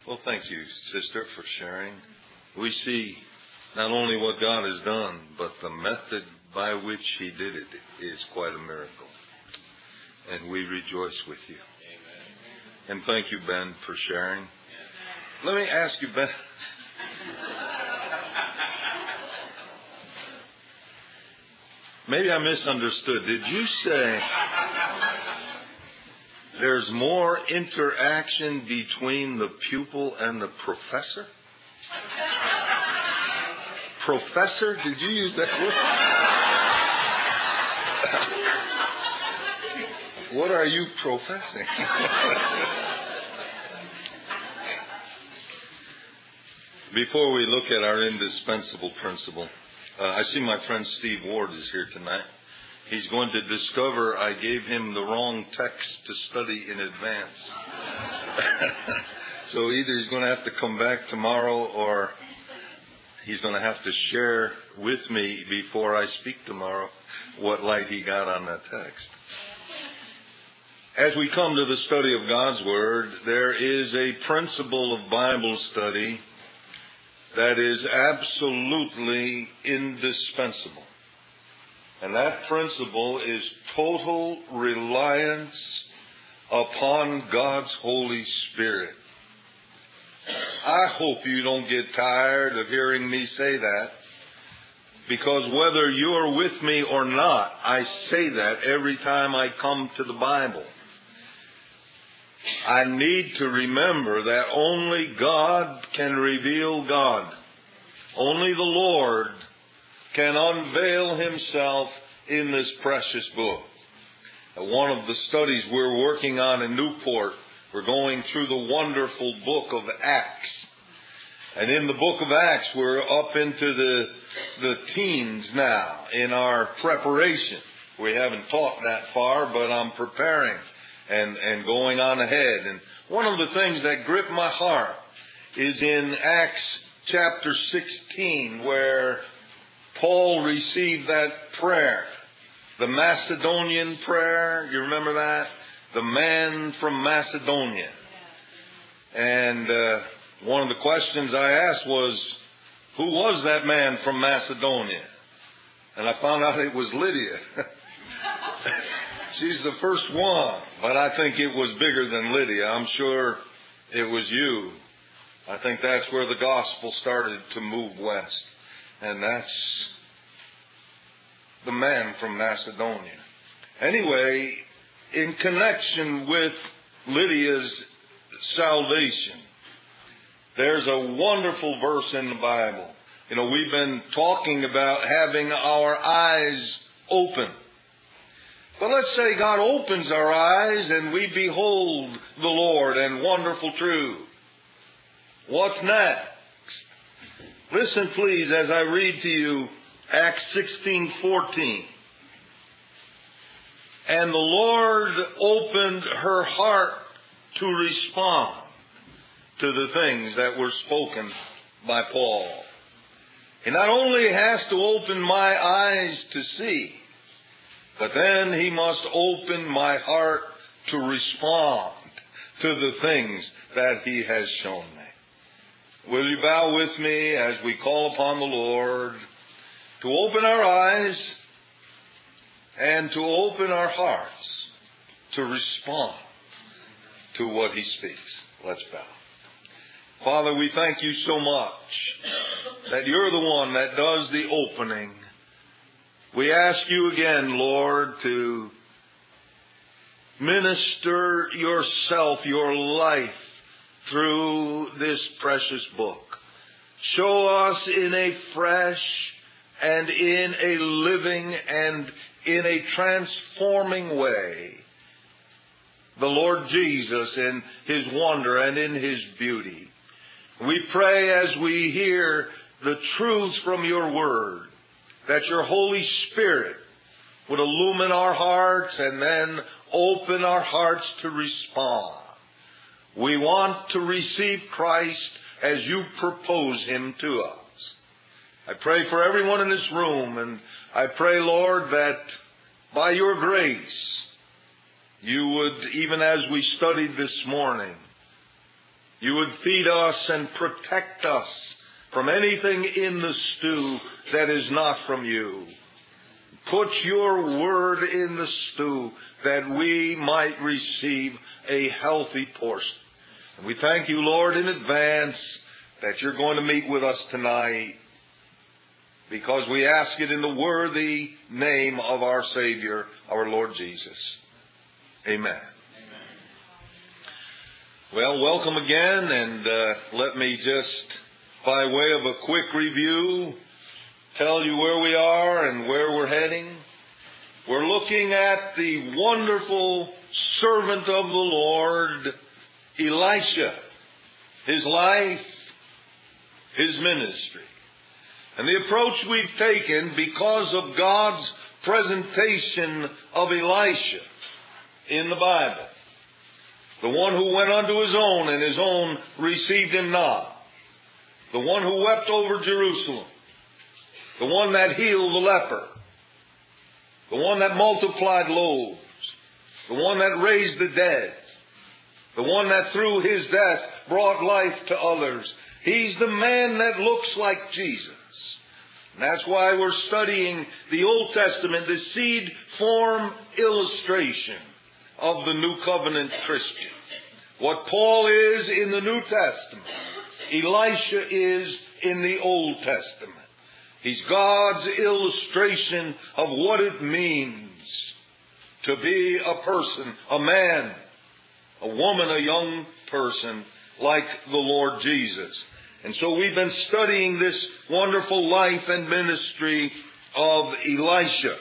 Well, thank you, sister, for sharing. We see not only what God has done, but the method by which He did it is quite a miracle. And we rejoice with you. And thank you, Ben, for sharing. Let me ask you, Ben. Maybe I misunderstood. Did you say there's more interaction between the pupil and the professor? Professor? Did you use that word? What are you professing? Before we look at our indispensable principle, I see my friend Steve Ward is here tonight. He's going to discover I gave him the wrong text to study in advance. So either he's going to have to come back tomorrow or he's going to have to share with me before I speak tomorrow what light he got on that text. As we come to the study of God's Word, there is a principle of Bible study that is absolutely indispensable. And that principle is total reliance upon God's Holy Spirit. I hope you don't get tired of hearing me say that, because whether you're with me or not, I say that every time I come to the Bible. I need to remember that only God can reveal God. Only the Lord can unveil Himself in this precious book. One of the studies we're working on in Newport, we're going through the wonderful book of Acts. And in the book of Acts, we're up into the teens now in our preparation. We haven't taught that far, but I'm preparing and going on ahead. And one of the things that gripped my heart is in Acts chapter 16, where Paul received that prayer, the Macedonian prayer. You remember that? The man from Macedonia. And one of the questions I asked was, who was that man from Macedonia? And I found out it was Lydia. She's the first one, but I think it was bigger than Lydia. I'm sure it was you. I think that's where the gospel started to move west. And that's the man from Macedonia. Anyway, in connection with Lydia's salvation, there's a wonderful verse in the Bible. You know, we've been talking about having our eyes open. But let's say God opens our eyes and we behold the Lord and wonderful truth. What's next? Listen, please, as I read to you Acts 16:14. And the Lord opened her heart to respond to the things that were spoken by Paul. He not only has to open my eyes to see, but then He must open my heart to respond to the things that He has shown me. Will you bow with me as we call upon the Lord to open our eyes and to open our hearts to respond to what He speaks? Let's bow. Father, we thank You so much that You're the one that does the opening. We ask You again, Lord, to minister Yourself, Your life, through this precious book. Show us in a fresh and in a living and in a transforming way the Lord Jesus in His wonder and in His beauty. We pray as we hear the truths from Your Word, that Your Holy Spirit would illumine our hearts and then open our hearts to respond. We want to receive Christ as You propose Him to us. I pray for everyone in this room, and I pray, Lord, that by Your grace, You would, even as we studied this morning, You would feed us and protect us from anything in the stew that is not from you. Put your word in the stew that we might receive a healthy portion. And we thank you, Lord, in advance that you're going to meet with us tonight, because we ask it in the worthy name of our Savior, our Lord Jesus. Amen. Well, welcome again, and let me just, by way of a quick review, tell you where we are and where we're heading. We're looking at the wonderful servant of the Lord, Elisha, his life, his ministry. And the approach we've taken, because of God's presentation of Elisha in the Bible, the one who went unto his own, and his own received him not, the one who wept over Jerusalem, the one that healed the leper, the one that multiplied loaves, the one that raised the dead, the one that through his death brought life to others. He's the man that looks like Jesus. And that's why we're studying the Old Testament, the seed form illustration of the New Covenant Christian. What Paul is in the New Testament, Elisha is in the Old Testament. He's God's illustration of what it means to be a person, a man, a woman, a young person like the Lord Jesus. And so we've been studying this wonderful life and ministry of Elisha.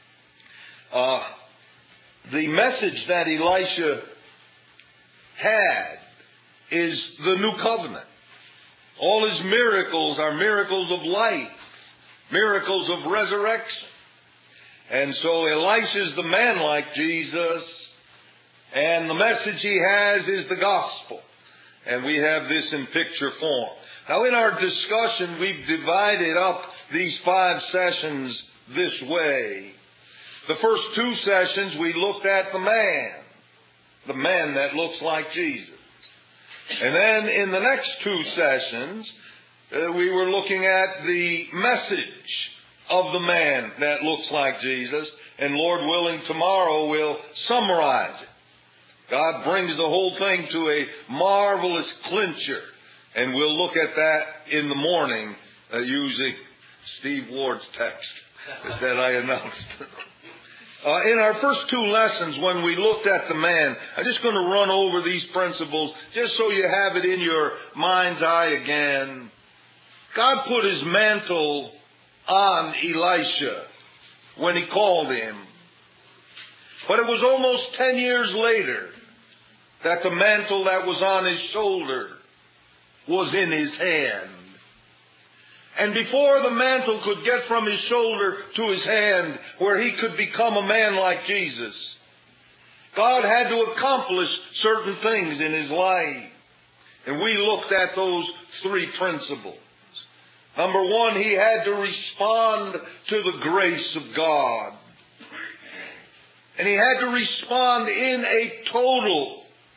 The message that Elisha had is the New Covenant. All his miracles are miracles of life, miracles of resurrection. And so Elisha's the man like Jesus, and the message he has is the gospel. And we have this in picture form. Now, in our discussion, we've divided up these 5 sessions this way. The first 2 sessions, we looked at the man that looks like Jesus. And then in the next 2 sessions, we were looking at the message of the man that looks like Jesus. And Lord willing, tomorrow we'll summarize it. God brings the whole thing to a marvelous clincher. And we'll look at that in the morning using Steve Ward's text that I announced. In our first 2 lessons, when we looked at the man, I'm just going to run over these principles just so you have it in your mind's eye again. God put his mantle on Elisha when he called him. But it was almost 10 years later that the mantle that was on his shoulder was in his hand. And before the mantle could get from his shoulder to his hand, where he could become a man like Jesus, God had to accomplish certain things in his life. And we looked at those 3 principles. Number 1, he had to respond to the grace of God. And he had to respond in a total,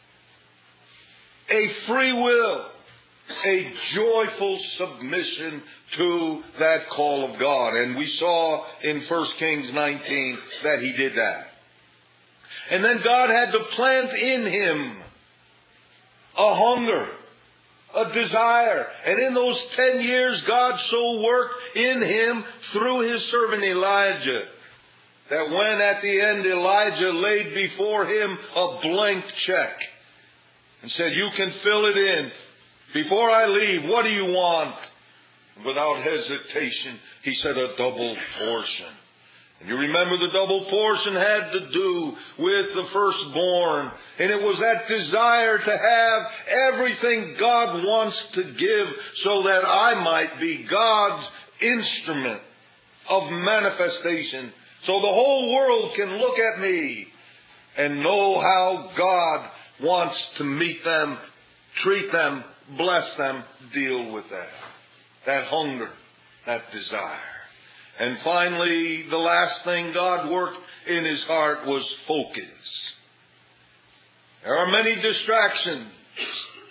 a free will, a joyful submission to that call of God. And we saw in 1 Kings 19 that he did that. And then God had to plant in him a hunger, a desire. And in those 10 years, God so worked in him through his servant Elijah, that when at the end Elijah laid before him a blank check and said, "You can fill it in. Before I leave, what do you want?" Without hesitation, he said, "A double portion." And you remember the double portion had to do with the firstborn. And it was that desire to have everything God wants to give so that I might be God's instrument of manifestation. So the whole world can look at me and know how God wants to meet them, treat them, bless them, deal with that. That hunger, that desire. And finally, the last thing God worked in his heart was focus. There are many distractions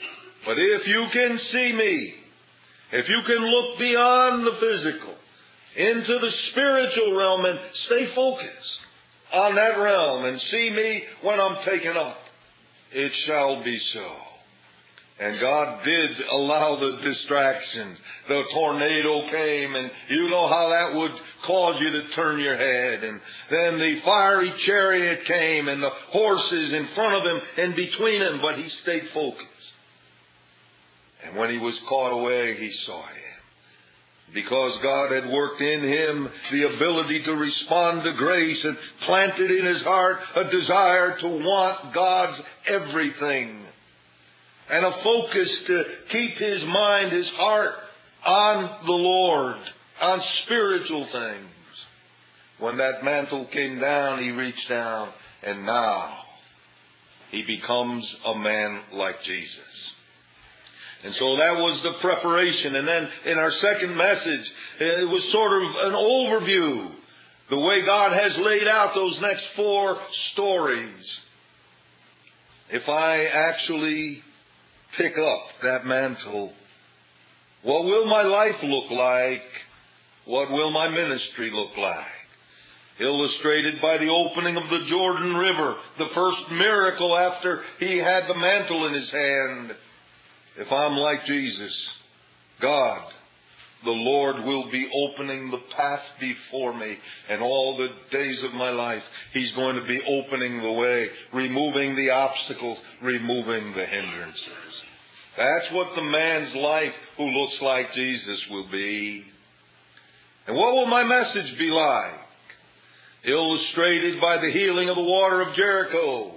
But if you can see me, if you can look beyond the physical, into the spiritual realm and stay focused on that realm and see me when I'm taken up, it shall be so. And God did allow the distractions. The tornado came, and you know how that would cause you to turn your head. And then the fiery chariot came, and the horses in front of him and between him, but he stayed focused. And when he was caught away, he saw him. Because God had worked in him the ability to respond to grace and planted in his heart a desire to want God's everything. And a focus to keep his mind, his heart on the Lord, on spiritual things. When that mantle came down, he reached down, and now he becomes a man like Jesus. And so that was the preparation. And then in our second message, it was sort of an overview, the way God has laid out those next 4 stories. If I actually pick up that mantle, what will my life look like? What will my ministry look like? Illustrated by the opening of the Jordan River, the first miracle after he had the mantle in his hand. If I'm like Jesus, God, the Lord, will be opening the path before me, and all the days of my life, he's going to be opening the way, removing the obstacles, removing the hindrances. That's what the man's life who looks like Jesus will be. And what will my message be like? Illustrated by the healing of the water of Jericho.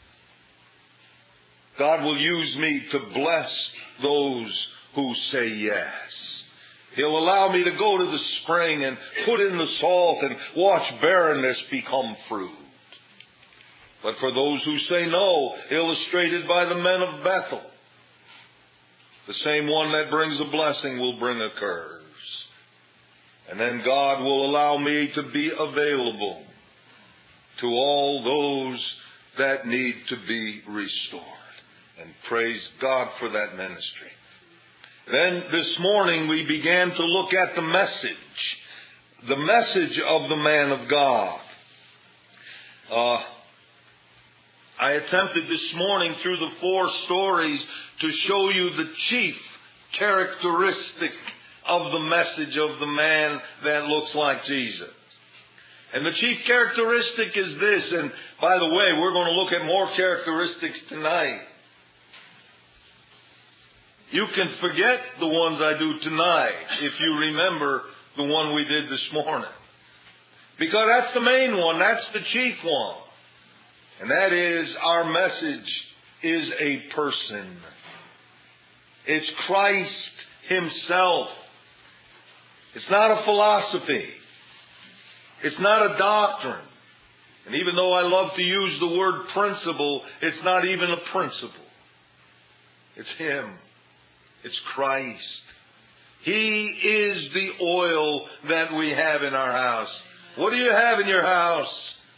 God will use me to bless those who say yes. He'll allow me to go to the spring and put in the salt and watch barrenness become fruit. But for those who say no, illustrated by the men of Bethel, the same one that brings a blessing will bring a curse. And then God will allow me to be available to all those that need to be restored. And praise God for that ministry. Then this morning we began to look at the message of the man of God. I attempted this morning through the 4 stories to show you the chief characteristic of the message of the man that looks like Jesus. And the chief characteristic is this, and by the way, we're going to look at more characteristics tonight. You can forget the ones I do tonight if you remember the one we did this morning. Because that's the main one, that's the chief one. And that is, our message is a person. It's Christ himself. It's not a philosophy. It's not a doctrine. And even though I love to use the word principle, it's not even a principle. It's him. It's Christ. He is the oil that we have in our house. What do you have in your house?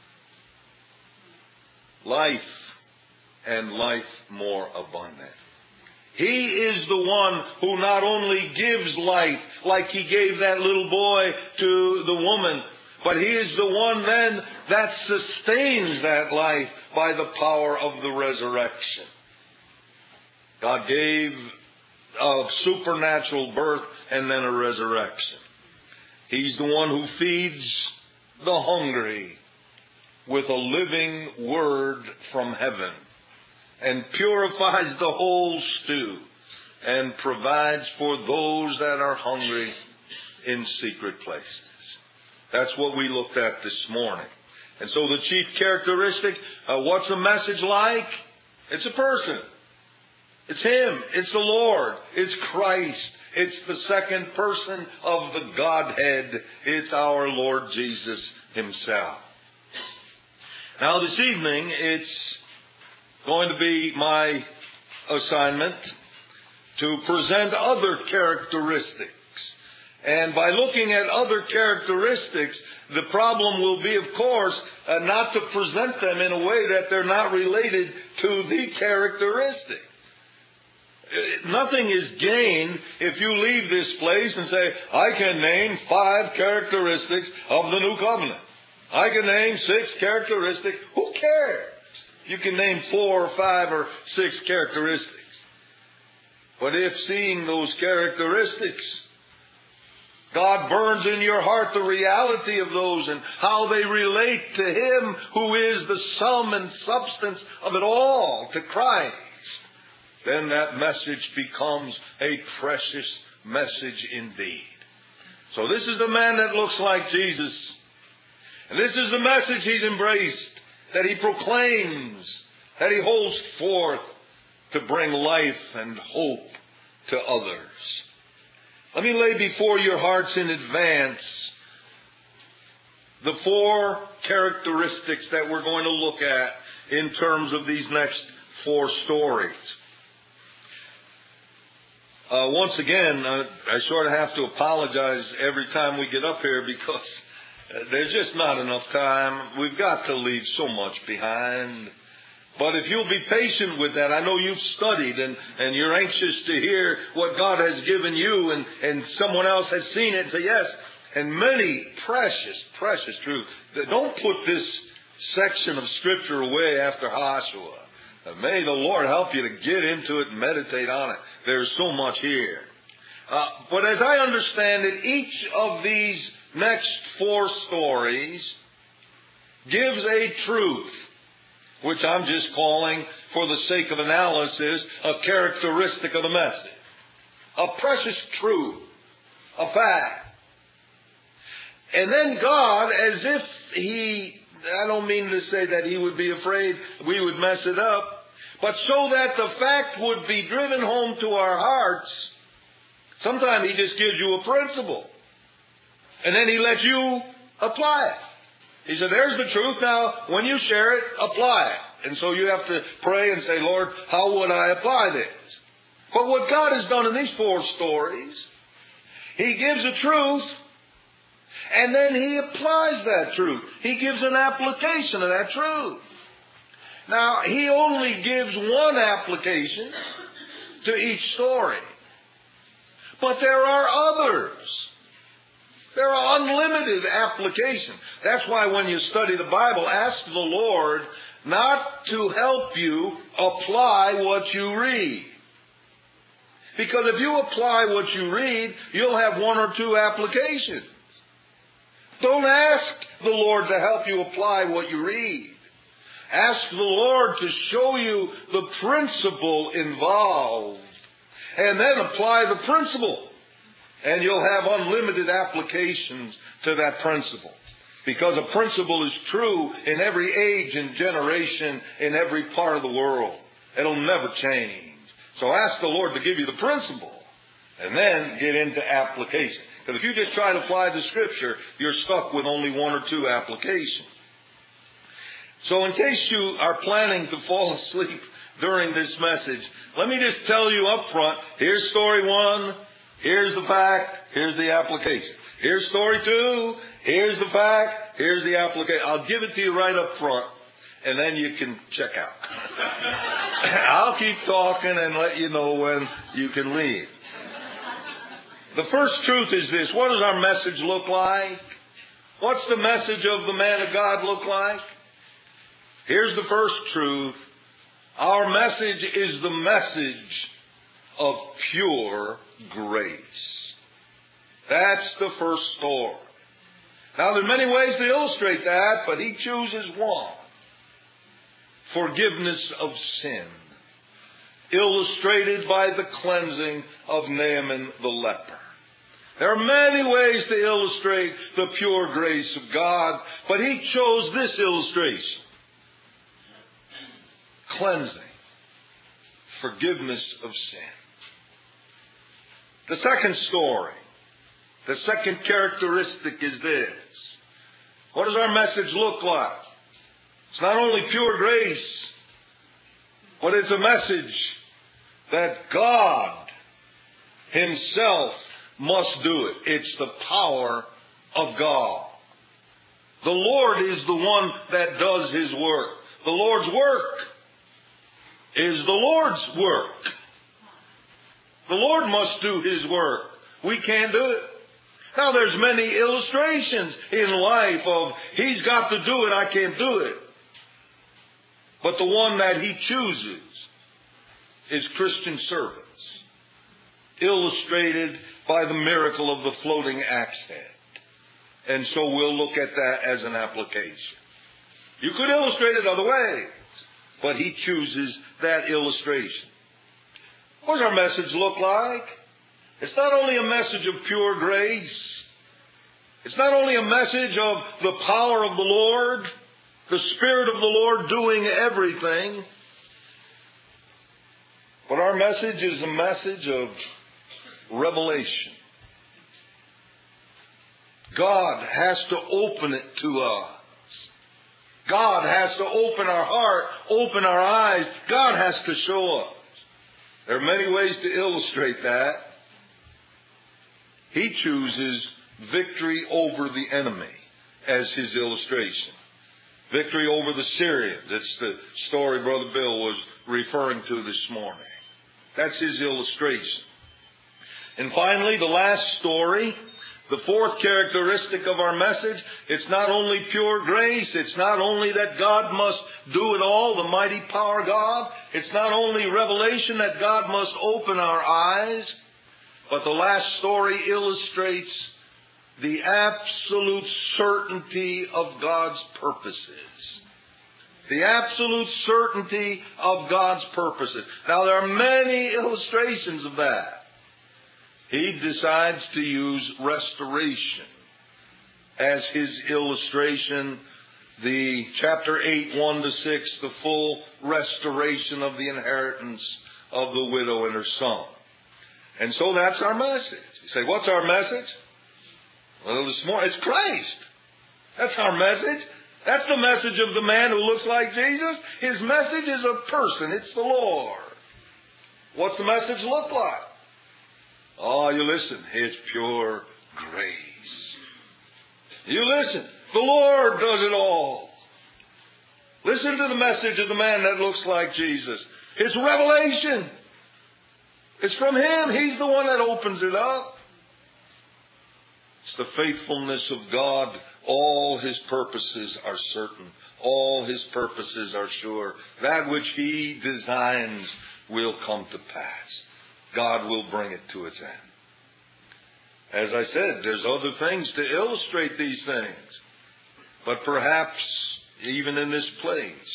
Life, and life more abundant. He is the one who not only gives life, like he gave that little boy to the woman, but he is the one then that sustains that life by the power of the resurrection. God gave a supernatural birth and then a resurrection. He's the one who feeds the hungry with a living word from heaven and purifies the whole stew and provides for those that are hungry in secret places. That's what we looked at this morning. And so the chief characteristic, what's a message like? It's a person. It's him. It's the Lord. It's Christ. It's the second person of the Godhead. It's our Lord Jesus himself. Now this evening, it's going to be my assignment to present other characteristics. And by looking at other characteristics, the problem will be, of course, not to present them in a way that they're not related to the characteristic. Nothing is gained if you leave this place and say, I can name 5 characteristics of the new covenant. I can name 6 characteristics. Who cares? You can name 4 or 5 or 6 characteristics. But if seeing those characteristics, God burns in your heart the reality of those and how they relate to Him who is the sum and substance of it all, to Christ, then that message becomes a precious message indeed. So this is the man that looks like Jesus. And this is the message he's embraced, that he proclaims, that he holds forth to bring life and hope to others. Let me lay before your hearts in advance the 4 characteristics that we're going to look at in terms of these next 4 stories. Once again, I sort of have to apologize every time we get up here because there's just not enough time. We've got to leave so much behind. But if you'll be patient with that, I know you've studied and you're anxious to hear what God has given you and someone else has seen it and say, yes, and many precious, precious truths. Don't put this section of Scripture away after Joshua. May the Lord help you to get into it and meditate on it. There's so much here. But as I understand it, each of these next 4 stories gives a truth, which I'm just calling, for the sake of analysis, a characteristic of the message. A precious truth. A fact. And then God, as if He, I don't mean to say that He would be afraid we would mess it up, but so that the fact would be driven home to our hearts, sometimes He just gives you a principle. And then He lets you apply it. He said, there's the truth. Now, when you share it, apply it. And so you have to pray and say, Lord, how would I apply this? But what God has done in these 4 stories, He gives a truth, and then He applies that truth. He gives an application of that truth. Now, He only gives one application to each story. But there are others. There are unlimited applications. That's why when you study the Bible, ask the Lord not to help you apply what you read. Because if you apply what you read, you'll have 1 or 2 applications. Don't ask the Lord to help you apply what you read. Ask the Lord to show you the principle involved. And then apply the principle. And you'll have unlimited applications to that principle. Because a principle is true in every age and generation, in every part of the world. It'll never change. So ask the Lord to give you the principle. And then get into application. Because if you just try to apply the Scripture, you're stuck with only 1 or 2 applications. So in case you are planning to fall asleep during this message, let me just tell you up front, here's story 1, here's the fact, here's the application. Here's story 2, here's the fact, here's the application. I'll give it to you right up front, and then you can check out. I'll keep talking and let you know when you can leave. The first truth is this. What does our message look like? What's the message of the man of God look like? Here's the first truth. Our message is the message of pure grace. That's the first story. Now, there are many ways to illustrate that, but he chooses one. Forgiveness of sin. Illustrated by the cleansing of Naaman the leper. There are many ways to illustrate the pure grace of God, but he chose this illustration. Cleansing. Forgiveness of sin. The second story, the second characteristic is this. What does our message look like? It's not only pure grace, but it's a message that God Himself must do it. It's the power of God. The Lord is the one that does His work. The Lord's work is the Lord's work. The Lord must do His work. We can't do it. Now there's many illustrations in life of He's got to do it, I can't do it. But the one that He chooses is Christian servants, illustrated by the miracle of the floating axe head. And so we'll look at that as an application. You could illustrate it other ways, but He chooses that illustration. What does our message look like? It's not only a message of pure grace. It's not only a message of the power of the Lord, the Spirit of the Lord doing everything, but our message is a message of revelation. God has to open it to us. God has to open our heart, open our eyes. God has to show us. There are many ways to illustrate that. He chooses victory over the enemy as His illustration. Victory over the Syrians. It's the story Brother Bill was referring to this morning. That's His illustration. And finally, the last story, the fourth characteristic of our message, it's not only pure grace, it's not only that God must do it all, the mighty power of God, it's not only revelation that God must open our eyes, but the last story illustrates the absolute certainty of God's purposes. The absolute certainty of God's purposes. Now there are many illustrations of that. He decides to use restoration as His illustration. The chapter 8, 1 to 6, the full restoration of the inheritance of the widow and her son. And so that's our message. You say, what's our message? Well, this morning, it's Christ. That's our message. That's the message of the man who looks like Jesus. His message is a person. It's the Lord. What's the message look like? Oh, you listen. It's pure grace. You listen. The Lord does it all. Listen to the message of the man that looks like Jesus. It's revelation. It's from Him. He's the one that opens it up. It's the faithfulness of God. All His purposes are certain. All His purposes are sure. That which He designs will come to pass. God will bring it to its end. As I said, there's other things to illustrate these things. But perhaps, even in this place,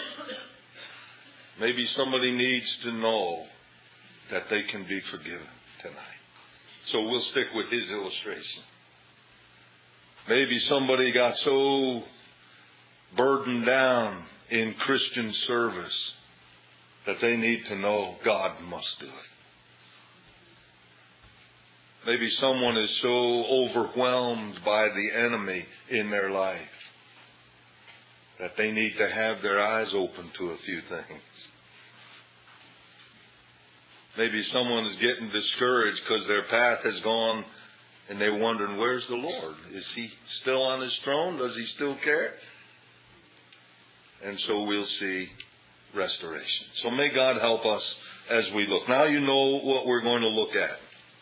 maybe somebody needs to know that they can be forgiven tonight. So we'll stick with his illustration. Maybe somebody got so burdened down in Christian service that they need to know God must do it. Maybe someone is so overwhelmed by the enemy in their life that they need to have their eyes open to a few things. Maybe someone is getting discouraged because their path has gone and they're wondering, where's the Lord? Is He still on His throne? Does He still care? And so we'll see restoration. So may God help us as we look. Now you know what we're going to look at.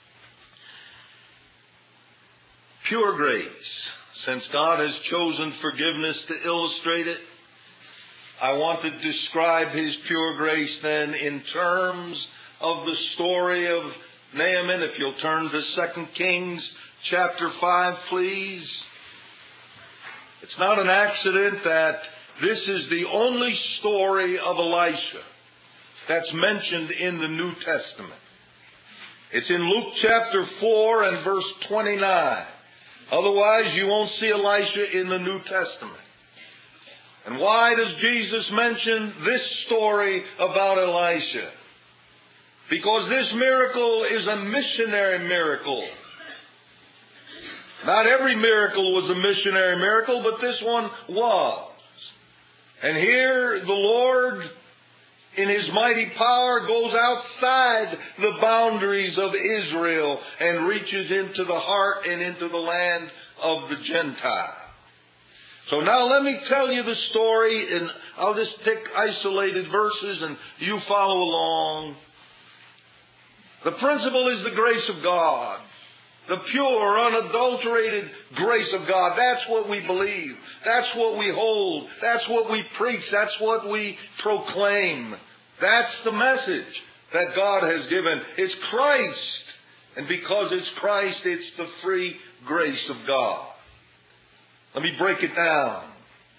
Pure grace. Since God has chosen forgiveness to illustrate it, I want to describe His pure grace then in terms of the story of Naaman. If you'll turn to 2 Kings chapter 5, please. It's not an accident that this is the only story of Elisha that's mentioned in the New Testament. It's in Luke chapter 4 and verse 29. Otherwise, you won't see Elisha in the New Testament. And why does Jesus mention this story about Elisha? Because this miracle is a missionary miracle. Not every miracle was a missionary miracle, but this one was. And here the Lord, in His mighty power, goes outside the boundaries of Israel and reaches into the heart and into the land of the Gentile. So now let me tell you the story, and I'll just pick isolated verses and you follow along. The principle is the grace of God. The pure, unadulterated grace of God. That's what we believe. That's what we hold. That's what we preach. That's what we proclaim. That's the message that God has given. It's Christ. And because it's Christ, it's the free grace of God. Let me break it down.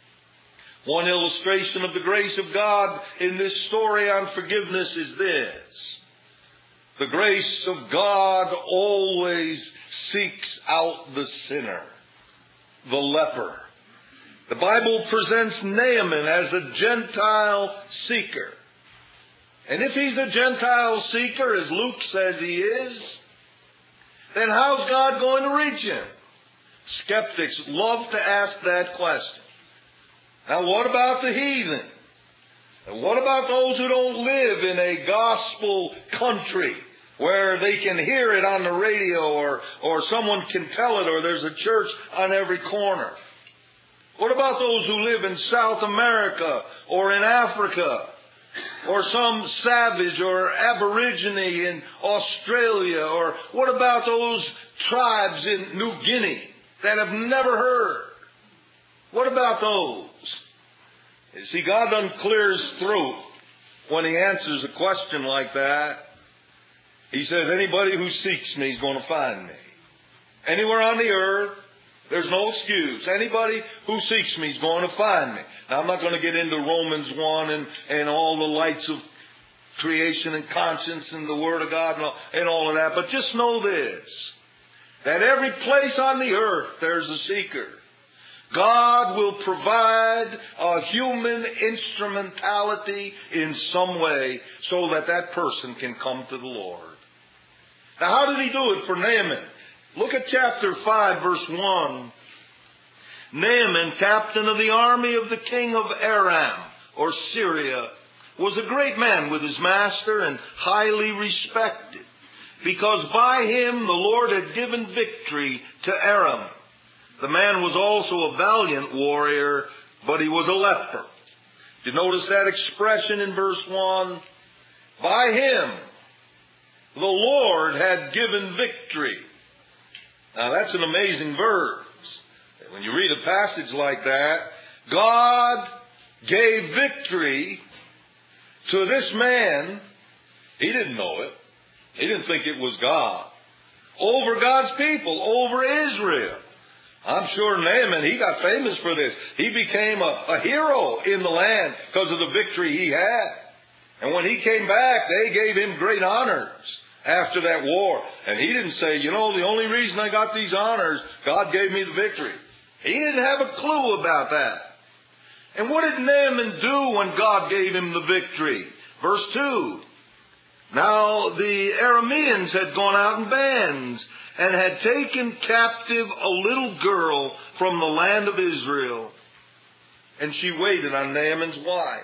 One illustration of the grace of God in this story on forgiveness is this. The grace of God always seeks out the sinner, the leper. The Bible presents Naaman as a Gentile seeker. And if he's a Gentile seeker, as Luke says he is, then how's God going to reach him? Skeptics love to ask that question. Now what about the heathen? And what about those who don't live in a gospel country where they can hear it on the radio or someone can tell it or there's a church on every corner? What about those who live in South America or in Africa or some savage or aborigine in Australia? Or what about those tribes in New Guinea that have never heard? What about those? You see, God doesn't clear his throat when he answers a question like that. He says, anybody who seeks me is going to find me. Anywhere on the earth, there's no excuse. Anybody who seeks me is going to find me. Now, I'm not going to get into Romans 1 and all the lights of creation and conscience and the Word of God and all of that. But just know this, that every place on the earth there's a seeker. God will provide a human instrumentality in some way so that that person can come to the Lord. Now, how did he do it for Naaman? Look at chapter 5, verse 1. Naaman, captain of the army of the king of Aram, or Syria, was a great man with his master and highly respected, because by him the Lord had given victory to Aram. The man was also a valiant warrior, but he was a leper. Did you notice that expression in verse 1? By him the Lord had given victory. Now that's an amazing verse. When you read a passage like that, God gave victory to this man. He didn't know it. He didn't think it was God. Over God's people, over Israel. I'm sure Naaman, he got famous for this. He became a hero in the land because of the victory he had. And when he came back, they gave him great honors after that war. And he didn't say, the only reason I got these honors, God gave me the victory. He didn't have a clue about that. And what did Naaman do when God gave him the victory? Verse 2. Now the Arameans had gone out in bands and had taken captive a little girl from the land of Israel. And she waited on Naaman's wife.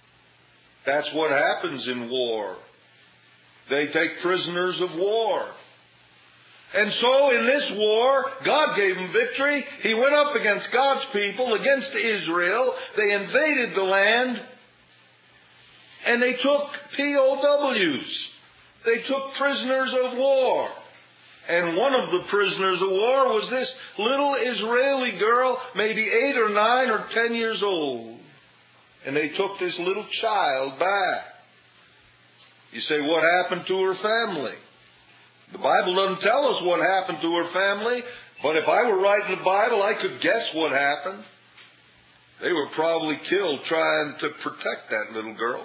That's what happens in war. They take prisoners of war. And so in this war, God gave him victory. He went up against God's people, against Israel. They invaded the land. And they took POWs. They took prisoners of war. And one of the prisoners of war was this little Israeli girl, maybe 8 or 9 or 10 years old. And they took this little child back. You say, what happened to her family? The Bible doesn't tell us what happened to her family, but if I were writing the Bible, I could guess what happened. They were probably killed trying to protect that little girl.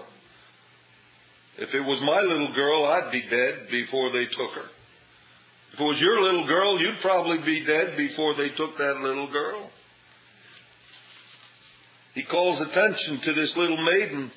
If it was my little girl, I'd be dead before they took her. If it was your little girl, you'd probably be dead before they took that little girl. He calls attention to this little maiden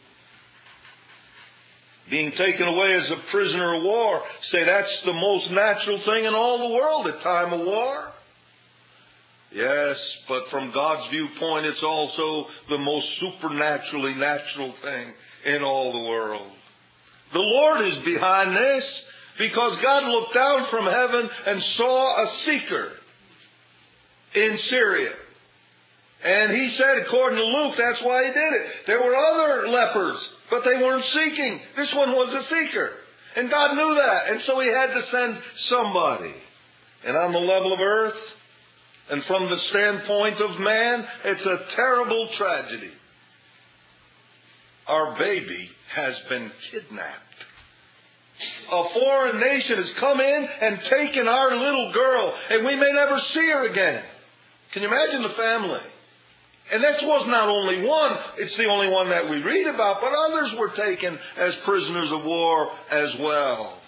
being taken away as a prisoner of war. Say that's the most natural thing in all the world at time of war. Yes, but from God's viewpoint, it's also the most supernaturally natural thing in all the world. The Lord is behind this because God looked down from heaven and saw a seeker in Syria. And he said, according to Luke, that's why he did it. There were other lepers, but they weren't seeking. This one was a seeker. And God knew that. And so He had to send somebody. And on the level of earth, and from the standpoint of man, it's a terrible tragedy. Our baby has been kidnapped. A foreign nation has come in and taken our little girl, and we may never see her again. Can you imagine the family? And that was not only one, it's the only one that we read about, but others were taken as prisoners of war as well.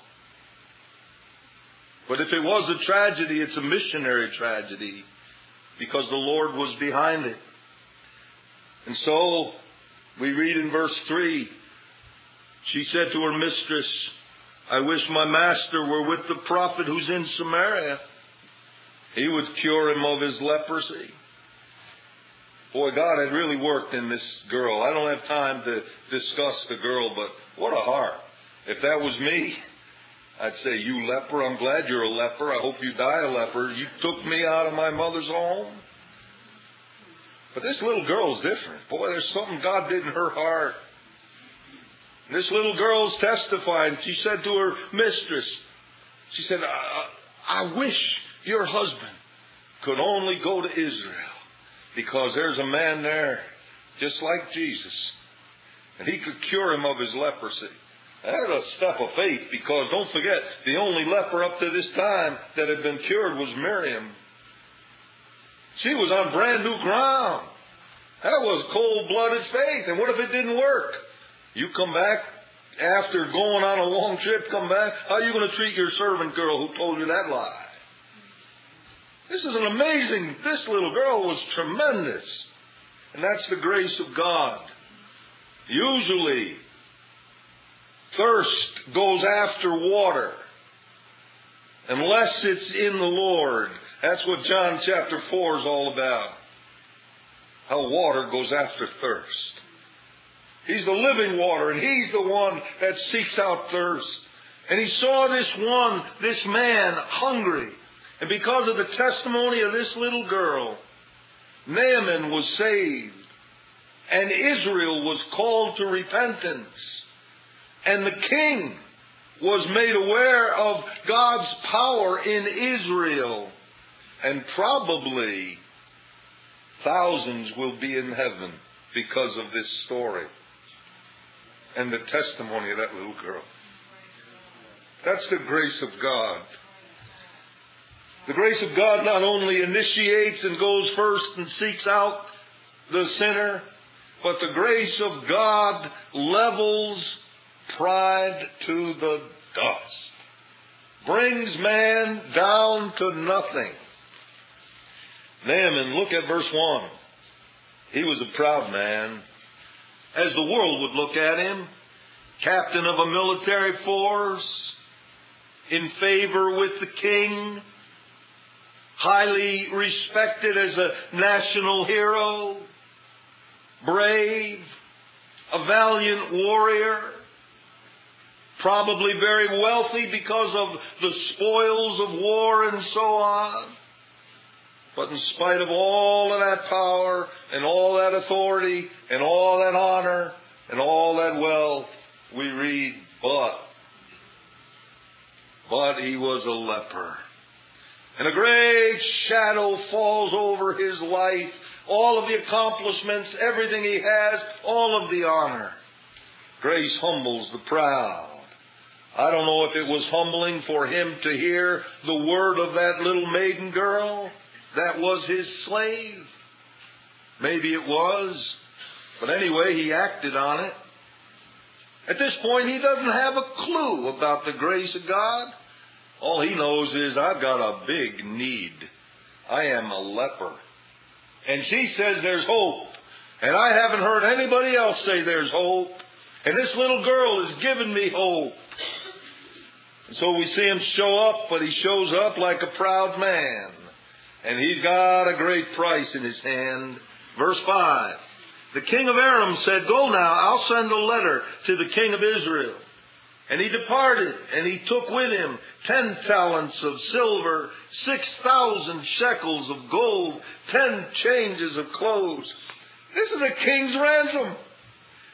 But if it was a tragedy, it's a missionary tragedy, because the Lord was behind it. And so, we read in verse 3, she said to her mistress, I wish my master were with the prophet who's in Samaria. He would cure him of his leprosy. Boy, God had really worked in this girl. I don't have time to discuss the girl, but what a heart. If that was me, I'd say, you leper, I'm glad you're a leper. I hope you die a leper. You took me out of my mother's home. But this little girl is different. Boy, there's something God did in her heart. This little girl's testifying. She said to her mistress, she said, I wish your husband could only go to Israel, because there's a man there just like Jesus, and he could cure him of his leprosy. That's a step of faith, because don't forget, the only leper up to this time that had been cured was Miriam. She was on brand new ground. That was cold-blooded faith. And what if it didn't work? You come back after going on a long trip, come back. How are you going to treat your servant girl who told you that lie? This is this little girl was tremendous. And that's the grace of God. Usually, thirst goes after water, unless it's in the Lord. That's what John chapter 4 is all about. How water goes after thirst. He's the living water, and He's the one that seeks out thirst. And He saw this man, hungry. And because of the testimony of this little girl, Naaman was saved. And Israel was called to repentance. And the king was made aware of God's power in Israel. And probably thousands will be in heaven because of this story and the testimony of that little girl. That's the grace of God. The grace of God not only initiates and goes first and seeks out the sinner, but the grace of God levels pride to the dust. Brings man down to nothing. Naaman, look at verse 1. He was a proud man, as the world would look at him. Captain of a military force, in favor with the king, highly respected as a national hero, brave, a valiant warrior, probably very wealthy because of the spoils of war and so on. But in spite of all of that power and all that authority and all that honor and all that wealth, we read, but he was a leper. And a great shadow falls over his life. All of the accomplishments, everything he has, all of the honor. Grace humbles the proud. I don't know if it was humbling for him to hear the word of that little maiden girl that was his slave. Maybe it was. But anyway, he acted on it. At this point, he doesn't have a clue about the grace of God. All he knows is, I've got a big need. I am a leper. And she says there's hope. And I haven't heard anybody else say there's hope. And this little girl has given me hope. And so we see him show up, but he shows up like a proud man. And he's got a great price in his hand. Verse 5. The king of Aram said, go now, I'll send a letter to the king of Israel. And he departed, and he took with him 10 talents of silver, 6,000 shekels of gold, 10 changes of clothes. This is a king's ransom.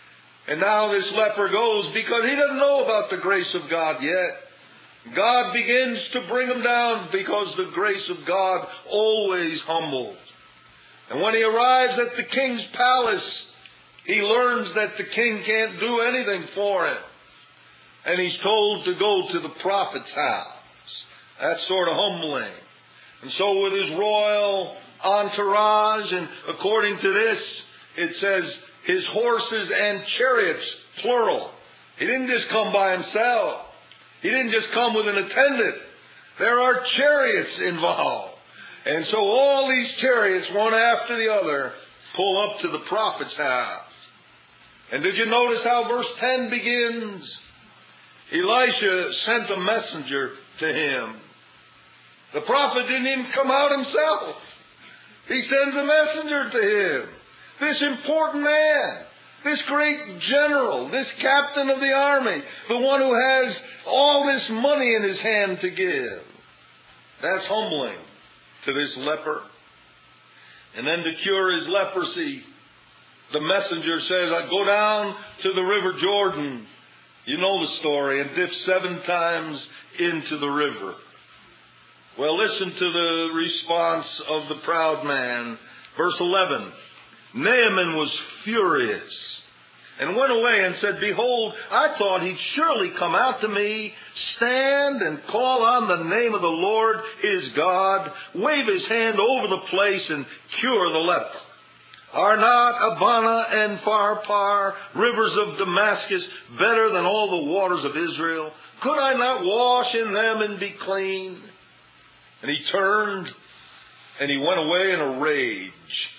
And now this leper goes because he doesn't know about the grace of God yet. God begins to bring him down because the grace of God always humbles. And when he arrives at the king's palace, he learns that the king can't do anything for him. And he's told to go to the prophet's house. That's sort of humbling. And so with his royal entourage, and according to this, it says his horses and chariots, plural. He didn't just come by himself. He didn't just come with an attendant. There are chariots involved. And so all these chariots, one after the other, pull up to the prophet's house. And did you notice how verse 10 begins? Elisha sent a messenger to him. The prophet didn't even come out himself. He sends a messenger to him. This important man, this great general, this captain of the army, the one who has all this money in his hand to give. That's humbling to this leper. And then to cure his leprosy, the messenger says, I go down to the river Jordan. You know the story, and dip 7 times into the river. Well, listen to the response of the proud man. Verse 11. Naaman was furious and went away and said, Behold, I thought he'd surely come out to me, stand and call on the name of the Lord his God, wave his hand over the place and cure the leper. Are not Abana and Pharpar, rivers of Damascus, better than all the waters of Israel? Could I not wash in them and be clean? And he turned and he went away in a rage.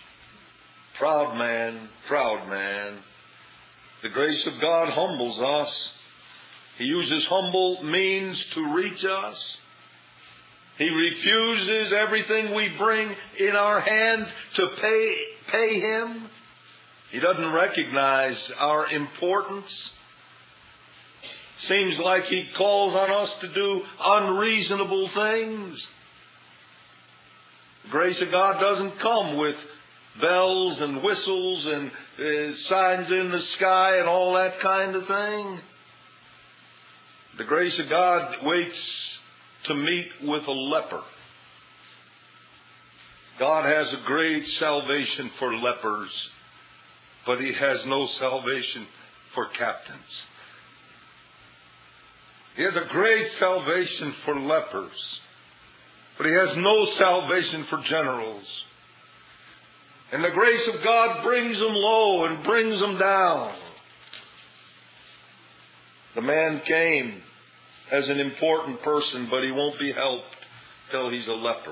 Proud man, proud man. The grace of God humbles us. He uses humble means to reach us. He refuses everything we bring in our hand to pay him. He doesn't recognize our importance. Seems like he calls on us to do unreasonable things. The grace of God doesn't come with bells and whistles and signs in the sky and all that kind of thing. The grace of God waits to meet with a leper. God has a great salvation for lepers, but he has no salvation for captains. He has a great salvation for lepers, but he has no salvation for generals. And the grace of God brings them low and brings them down. The man came as an important person, but he won't be helped till he's a leper.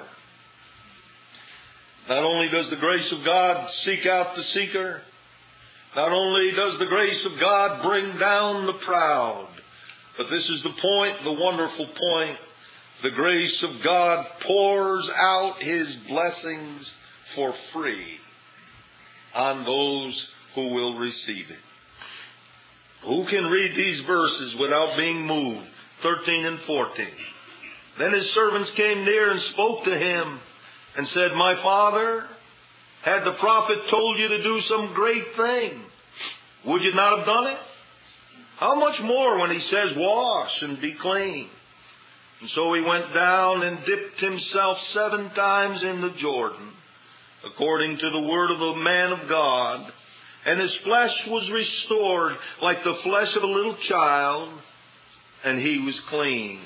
Not only does the grace of God seek out the seeker, not only does the grace of God bring down the proud, but this is the point, the wonderful point. The grace of God pours out his blessings for free on those who will receive it. Who can read these verses without being moved? 13 and 14. Then his servants came near and spoke to him and said, My father, had the prophet told you to do some great thing, would you not have done it? How much more when he says, wash and be clean? And so he went down and dipped himself 7 times in the Jordan, according to the word of the man of God, and his flesh was restored like the flesh of a little child, and he was clean.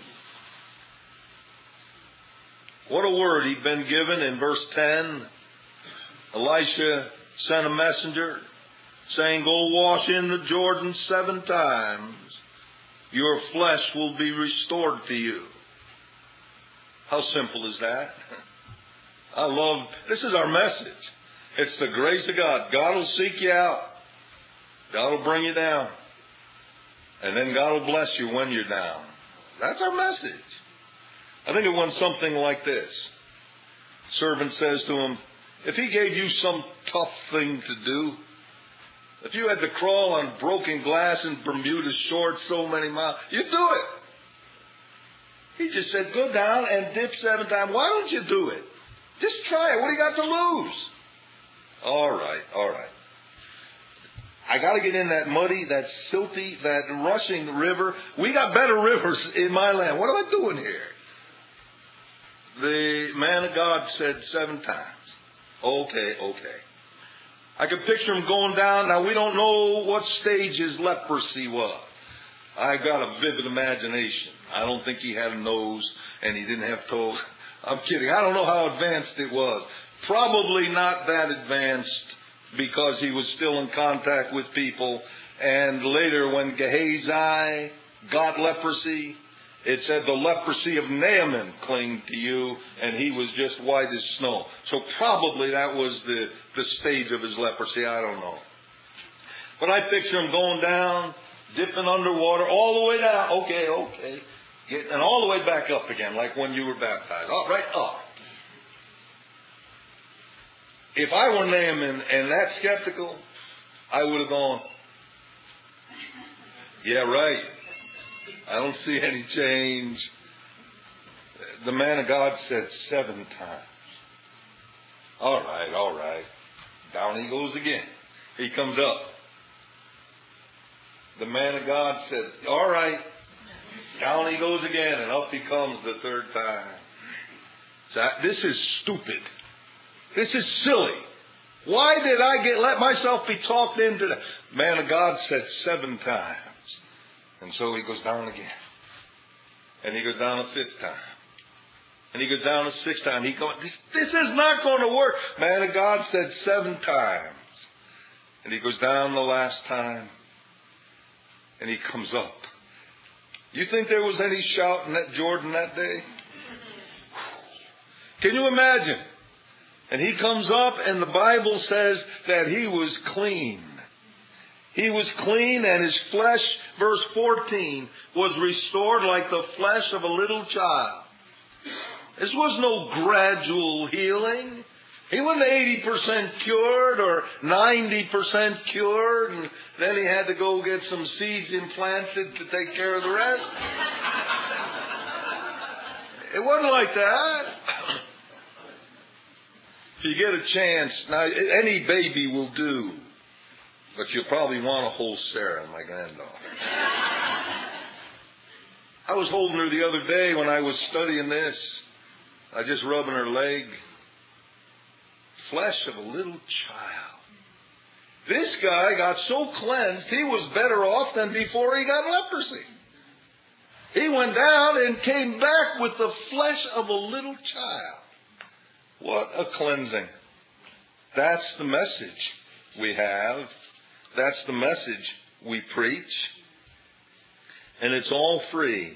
What a word he'd been given in verse 10. Elisha sent a messenger saying, Go wash in the Jordan 7 times. Your flesh will be restored to you. How simple is that? This is our message. It's the grace of God. God will seek you out. God will bring you down. And then God will bless you when you're down. That's our message. I think it went something like this. Servant says to him, if he gave you some tough thing to do, if you had to crawl on broken glass in Bermuda shorts so many miles, you'd do it. He just said, go down and dip 7 times. Why don't you do it? Just try it. What do you got to lose? All right. I got to get in that muddy, that silty, that rushing river. We got better rivers in my land. What am I doing here? The man of God said 7 times. Okay. I can picture him going down. Now, we don't know what stage his leprosy was. I got a vivid imagination. I don't think he had a nose and he didn't have toes. I'm kidding. I don't know how advanced it was. Probably not that advanced because he was still in contact with people. And later when Gehazi got leprosy, it said the leprosy of Naaman clinged to you and he was just white as snow. So probably that was the stage of his leprosy. I don't know. But I picture him going down, dipping underwater, all the way down. Okay. And all the way back up again, like when you were baptized. All right, up. If I were Naaman and that skeptical, I would have gone, yeah, right. I don't see any change. The man of God said 7 times. All right. Down he goes again. He comes up. The man of God said, all right. Down he goes again, and up he comes the 3rd time. So this is stupid. This is silly. Why did I let myself be talked into that? Man of God said 7 times. And so he goes down again. And he goes down a 5th time. And he goes down a 6th time. He goes, this is not going to work. Man of God said 7 times. And he goes down the last time. And he comes up. You think there was any shouting at Jordan that day? Can you imagine? And he comes up and the Bible says that he was clean. He was clean and his flesh, verse 14, was restored like the flesh of a little child. This was no gradual healing. He wasn't 80% cured or 90% cured, and then he had to go get some seeds implanted to take care of the rest. It wasn't like that. If you get a chance, now any baby will do, but you'll probably want to hold Sarah, my granddaughter. I was holding her the other day when I was studying this. I just rubbing her leg. Flesh of a little child. This guy got so cleansed, he was better off than before he got leprosy. He went down and came back with the flesh of a little child. What a cleansing. That's the message we have. That's the message we preach. And it's all free.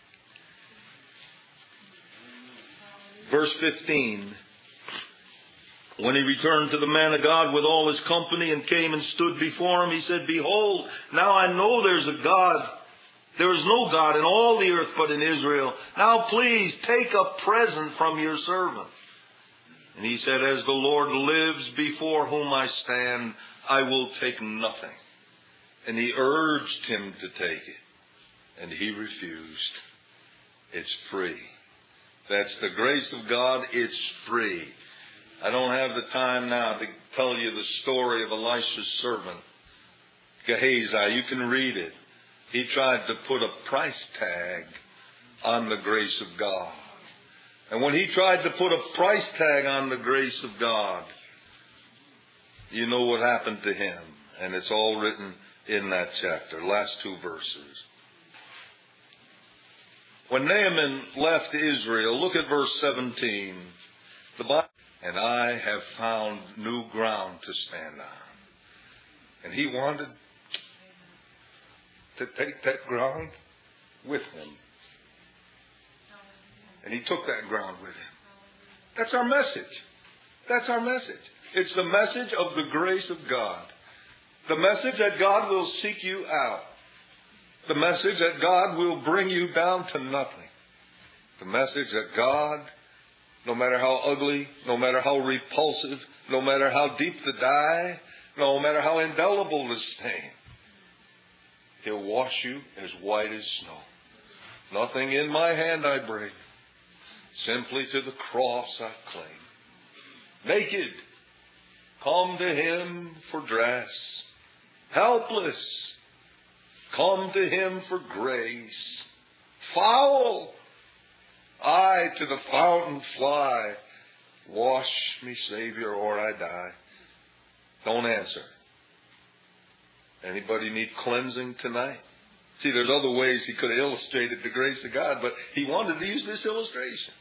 Verse 15. When he returned to the man of God with all his company and came and stood before him, he said, behold, now I know there's a God. There is no God in all the earth but in Israel. Now please take a present from your servant. And he said, as the Lord lives before whom I stand, I will take nothing. And he urged him to take it. And he refused. It's free. That's the grace of God. It's free. I don't have the time now to tell you the story of Elisha's servant, Gehazi. You can read it. He tried to put a price tag on the grace of God. And when he tried to put a price tag on the grace of God, you know what happened to him. And it's all written in that chapter, last 2 verses. When Naaman left Israel, look at verse 17. The Bible, and I have found new ground to stand on. And he wanted to take that ground with him. And he took that ground with him. That's our message. That's our message. It's the message of the grace of God. The message that God will seek you out. The message that God will bring you down to nothing. The message that God, no matter how ugly, no matter how repulsive, no matter how deep the dye, no matter how indelible the stain, He'll wash you as white as snow. Nothing in my hand I bring. Simply to the cross I cling. Naked, come to Him for dress. helpless, come to Him for grace. Foul, I to the fountain fly. Wash me, Savior, or I die. Don't answer. Anybody need cleansing tonight? See, there's other ways he could have illustrated the grace of God, but he wanted to use this illustration.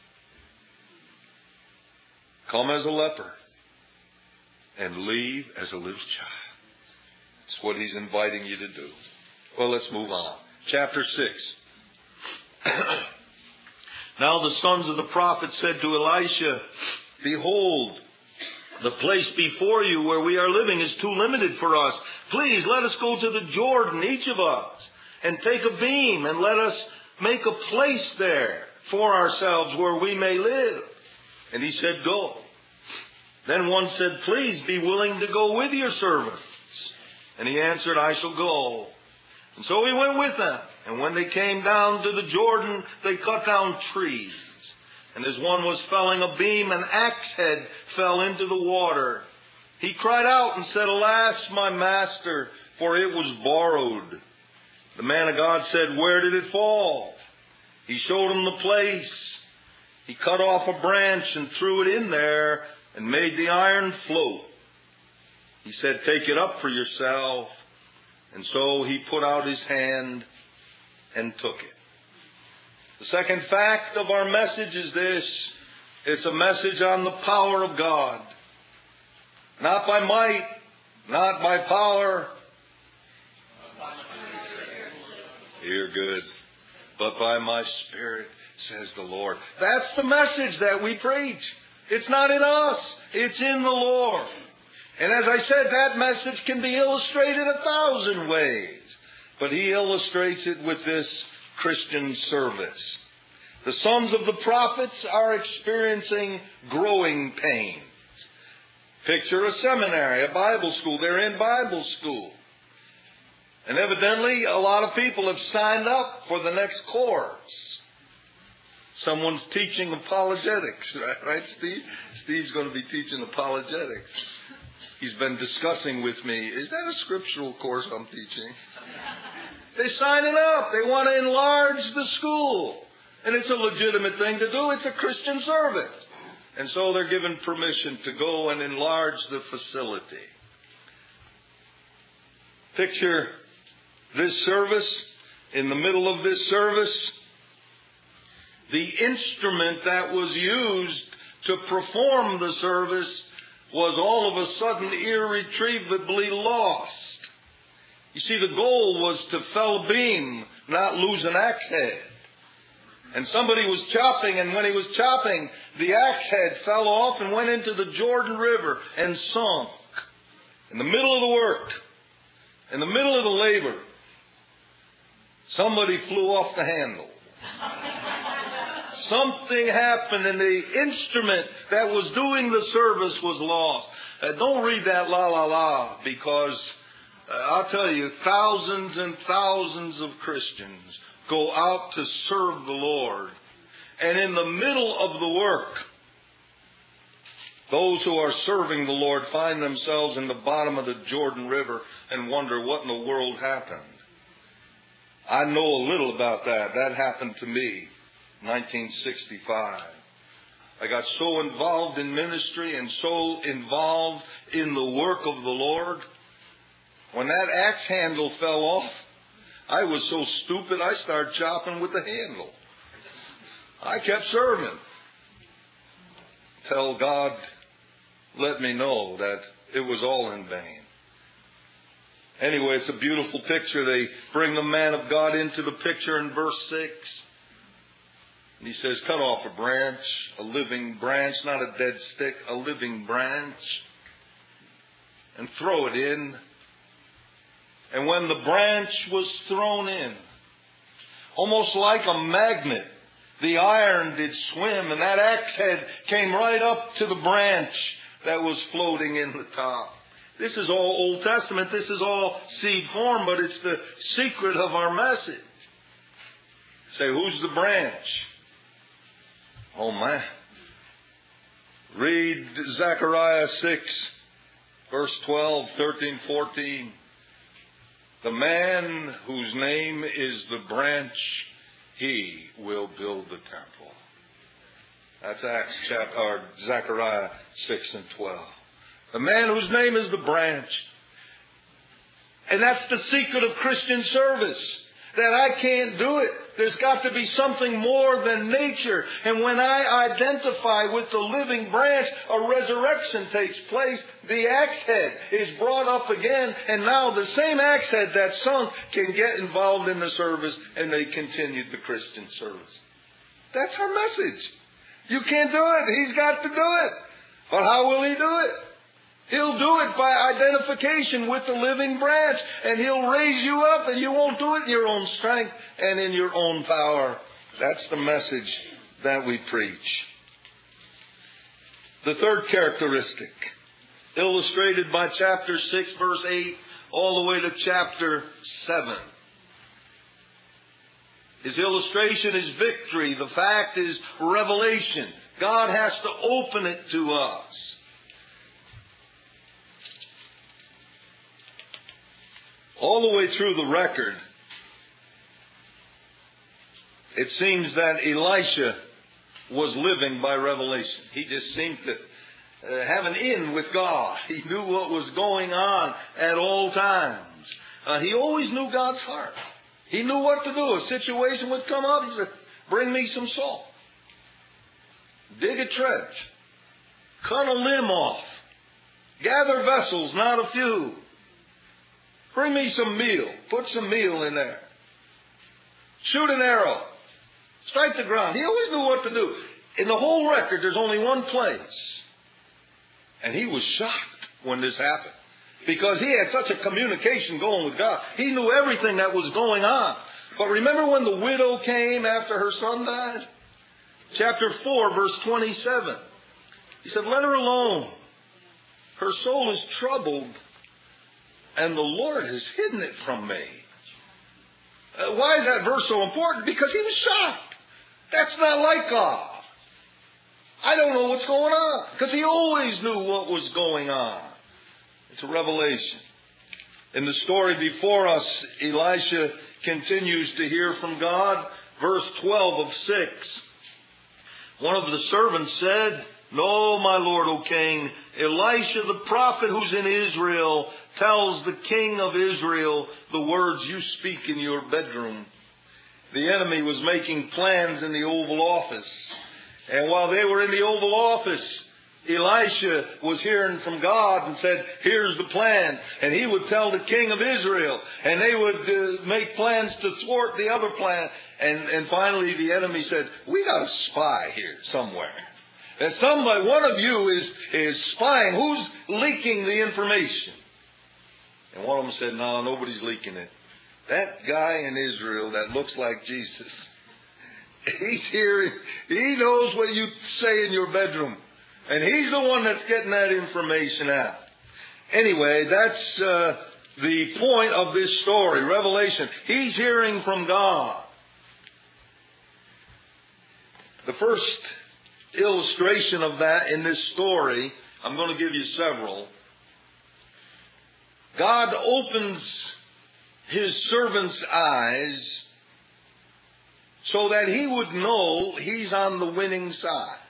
Come as a leper and leave as a little child. That's what he's inviting you to do. Well, let's move on. Chapter 6. Now the sons of the prophet said to Elisha, Behold, the place before you where we are living is too limited for us. Please let us go to the Jordan, each of us, and take a beam, and let us make a place there for ourselves where we may live. And he said, Go. Then one said, Please be willing to go with your servants. And he answered, I shall go. And so he went with them. And when they came down to the Jordan, they cut down trees. And as one was felling a beam, an axe head fell into the water. He cried out and said, Alas, my master, for it was borrowed. The man of God said, Where did it fall? He showed him the place. He cut off a branch and threw it in there and made the iron float. He said, Take it up for yourself. And so he put out his hand and took it. The second fact of our message is this. It's a message on the power of God. Not by might, not by power. You're good. But by my Spirit, says the Lord. That's the message that we preach. It's not in us. It's in the Lord. And as I said, that message can be illustrated 1,000 ways. But he illustrates it with this Christian service. The sons of the prophets are experiencing growing pains. Picture a seminary, a Bible school. They're in Bible school. And evidently, a lot of people have signed up for the next course. Someone's teaching apologetics, right, Steve? Steve's going to be teaching apologetics. He's been discussing with me, is that a scriptural course I'm teaching? They're signing up. They want to enlarge the school. And it's a legitimate thing to do. It's a Christian service. And so they're given permission to go and enlarge the facility. Picture this service. In the middle of this service, the instrument that was used to perform the service was all of a sudden irretrievably lost. You see, the goal was to fell a beam, not lose an axe head. And somebody was chopping, and when he was chopping, the axe head fell off and went into the Jordan River and sunk. In the middle of the work, in the middle of the labor, somebody flew off the handle. Something happened and the instrument that was doing the service was lost. Don't read that la la la, because I'll tell you, thousands and thousands of Christians go out to serve the Lord. And in the middle of the work, those who are serving the Lord find themselves in the bottom of the Jordan River and wonder what in the world happened. I know a little about that. That happened to me in 1965. I got so involved in ministry and so involved in the work of the Lord. When that axe handle fell off, I was so stupid I started chopping with the handle. I kept serving till God let me know that it was all in vain. Anyway, it's a beautiful picture. They bring the man of God into the picture in verse 6. And he says, cut off a branch, a living branch, not a dead stick, a living branch, and throw it in. And when the branch was thrown in, almost like a magnet, the iron did swim, and that axe head came right up to the branch that was floating in the top. This is all Old Testament. This is all seed form, but it's the secret of our message. Say, who's the branch? Oh, man. Read Zechariah 6, verse 12, 13, 14. The man whose name is the branch, he will build the temple. That's Zechariah 6 and 12. The man whose name is the branch. And that's the secret of Christian service. That I can't do it. There's got to be something more than nature. And when I identify with the living branch, a resurrection takes place. The axe head is brought up again. And now the same axe head that sunk can get involved in the service. And they continued the Christian service. That's our message. You can't do it. He's got to do it. But how will He do it? He'll do it by identification with the living branch. And He'll raise you up, and you won't do it in your own strength and in your own power. That's the message that we preach. The third characteristic, illustrated by chapter 6, verse 8, all the way to chapter 7. His illustration is victory. The fact is revelation. God has to open it to us. All the way through the record, it seems that Elisha was living by revelation. He just seemed to have an in with God. He knew what was going on at all times. He always knew God's heart. He knew what to do. A situation would come up. He said, bring me some salt. Dig a trench. Cut a limb off. Gather vessels, not a few. Bring me some meal. Put some meal in there. Shoot an arrow. Strike the ground. He always knew what to do. In the whole record, there's only one place. And he was shocked when this happened. Because he had such a communication going with God. He knew everything that was going on. But remember when the widow came after her son died? Chapter 4, verse 27. He said, let her alone. Her soul is troubled. And the Lord has hidden it from me. Why is that verse so important? Because he was shocked. That's not like God. I don't know what's going on. Because he always knew what was going on. It's a revelation. In the story before us, Elisha continues to hear from God. Verse 12 of 6. One of the servants said, no, my lord, O king, Elisha the prophet who's in Israel tells the king of Israel the words you speak in your bedroom. The enemy was making plans in the Oval Office. And while they were in the Oval Office, Elisha was hearing from God and said, here's the plan. And he would tell the king of Israel. And they would make plans to thwart the other plan. And finally the enemy said, we got a spy here somewhere. And somebody, one of you is spying. Who's leaking the information? And one of them said, no, nobody's leaking it. That guy in Israel that looks like Jesus, he's hearing, he knows what you say in your bedroom. And he's the one that's getting that information out. Anyway, that's the point of this story, Revelation. He's hearing from God. The first illustration of that in this story, I'm going to give you several. God opens His servant's eyes so that he would know he's on the winning side.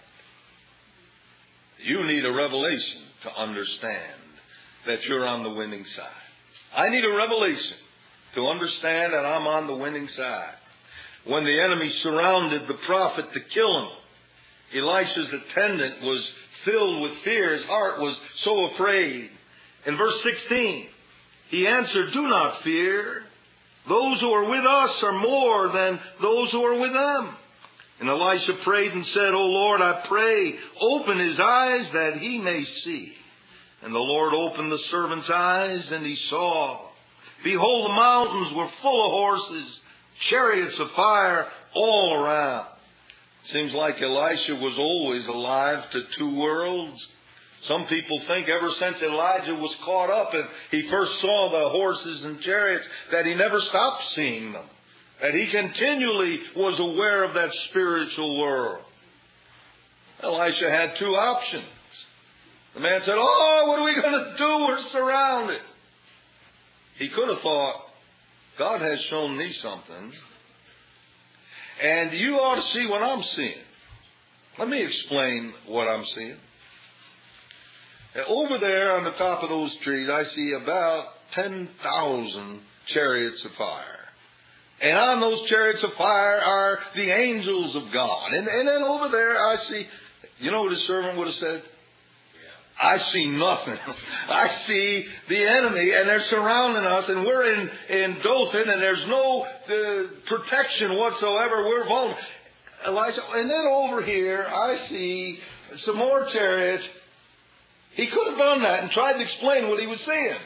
You need a revelation to understand that you're on the winning side. I need a revelation to understand that I'm on the winning side. When the enemy surrounded the prophet to kill him, Elisha's attendant was filled with fear. His heart was so afraid. In verse 16, he answered, do not fear. Those who are with us are more than those who are with them. And Elisha prayed and said, O Lord, I pray, open his eyes that he may see. And the Lord opened the servant's eyes, and he saw. Behold, the mountains were full of horses, chariots of fire all around. Seems like Elisha was always alive to two worlds. Some people think ever since Elijah was caught up and he first saw the horses and chariots that he never stopped seeing them. That he continually was aware of that spiritual world. Elisha had two options. The man said, oh, what are we going to do? We're surrounded. He could have thought, God has shown me something. And you ought to see what I'm seeing. Let me explain what I'm seeing. Over there on the top of those trees, I see about 10,000 chariots of fire. And on those chariots of fire are the angels of God. And then over there I see, you know what his servant would have said? I see nothing. I see the enemy, and they're surrounding us, and we're in Dothan, and there's no protection whatsoever. We're vulnerable. Elijah, and then over here, I see some more chariots. He could have done that and tried to explain what he was seeing.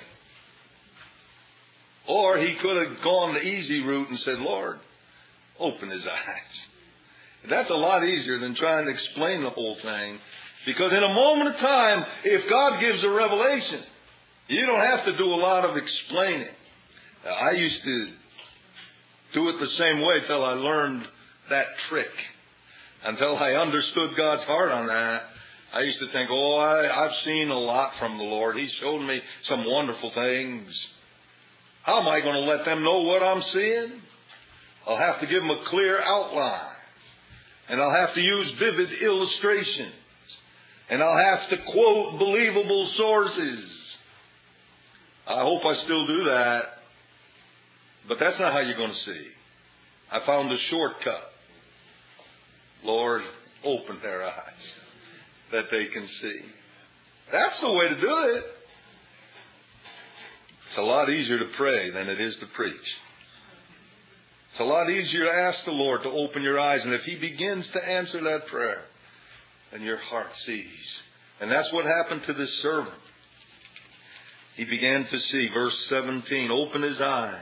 Or he could have gone the easy route and said, Lord, open his eyes. That's a lot easier than trying to explain the whole thing. Because in a moment of time, if God gives a revelation, you don't have to do a lot of explaining. I used to do it the same way till I learned that trick. Until I understood God's heart on that, I used to think, I've seen a lot from the Lord. He showed me some wonderful things. How am I going to let them know what I'm seeing? I'll have to give them a clear outline. And I'll have to use vivid illustrations. And I'll have to quote believable sources. I hope I still do that. But that's not how you're going to see. I found a shortcut. Lord, open their eyes that they can see. That's the way to do it. It's a lot easier to pray than it is to preach. It's a lot easier to ask the Lord to open your eyes. And if He begins to answer that prayer, then your heart sees. And that's what happened to this servant. He began to see. Verse 17, open his eyes.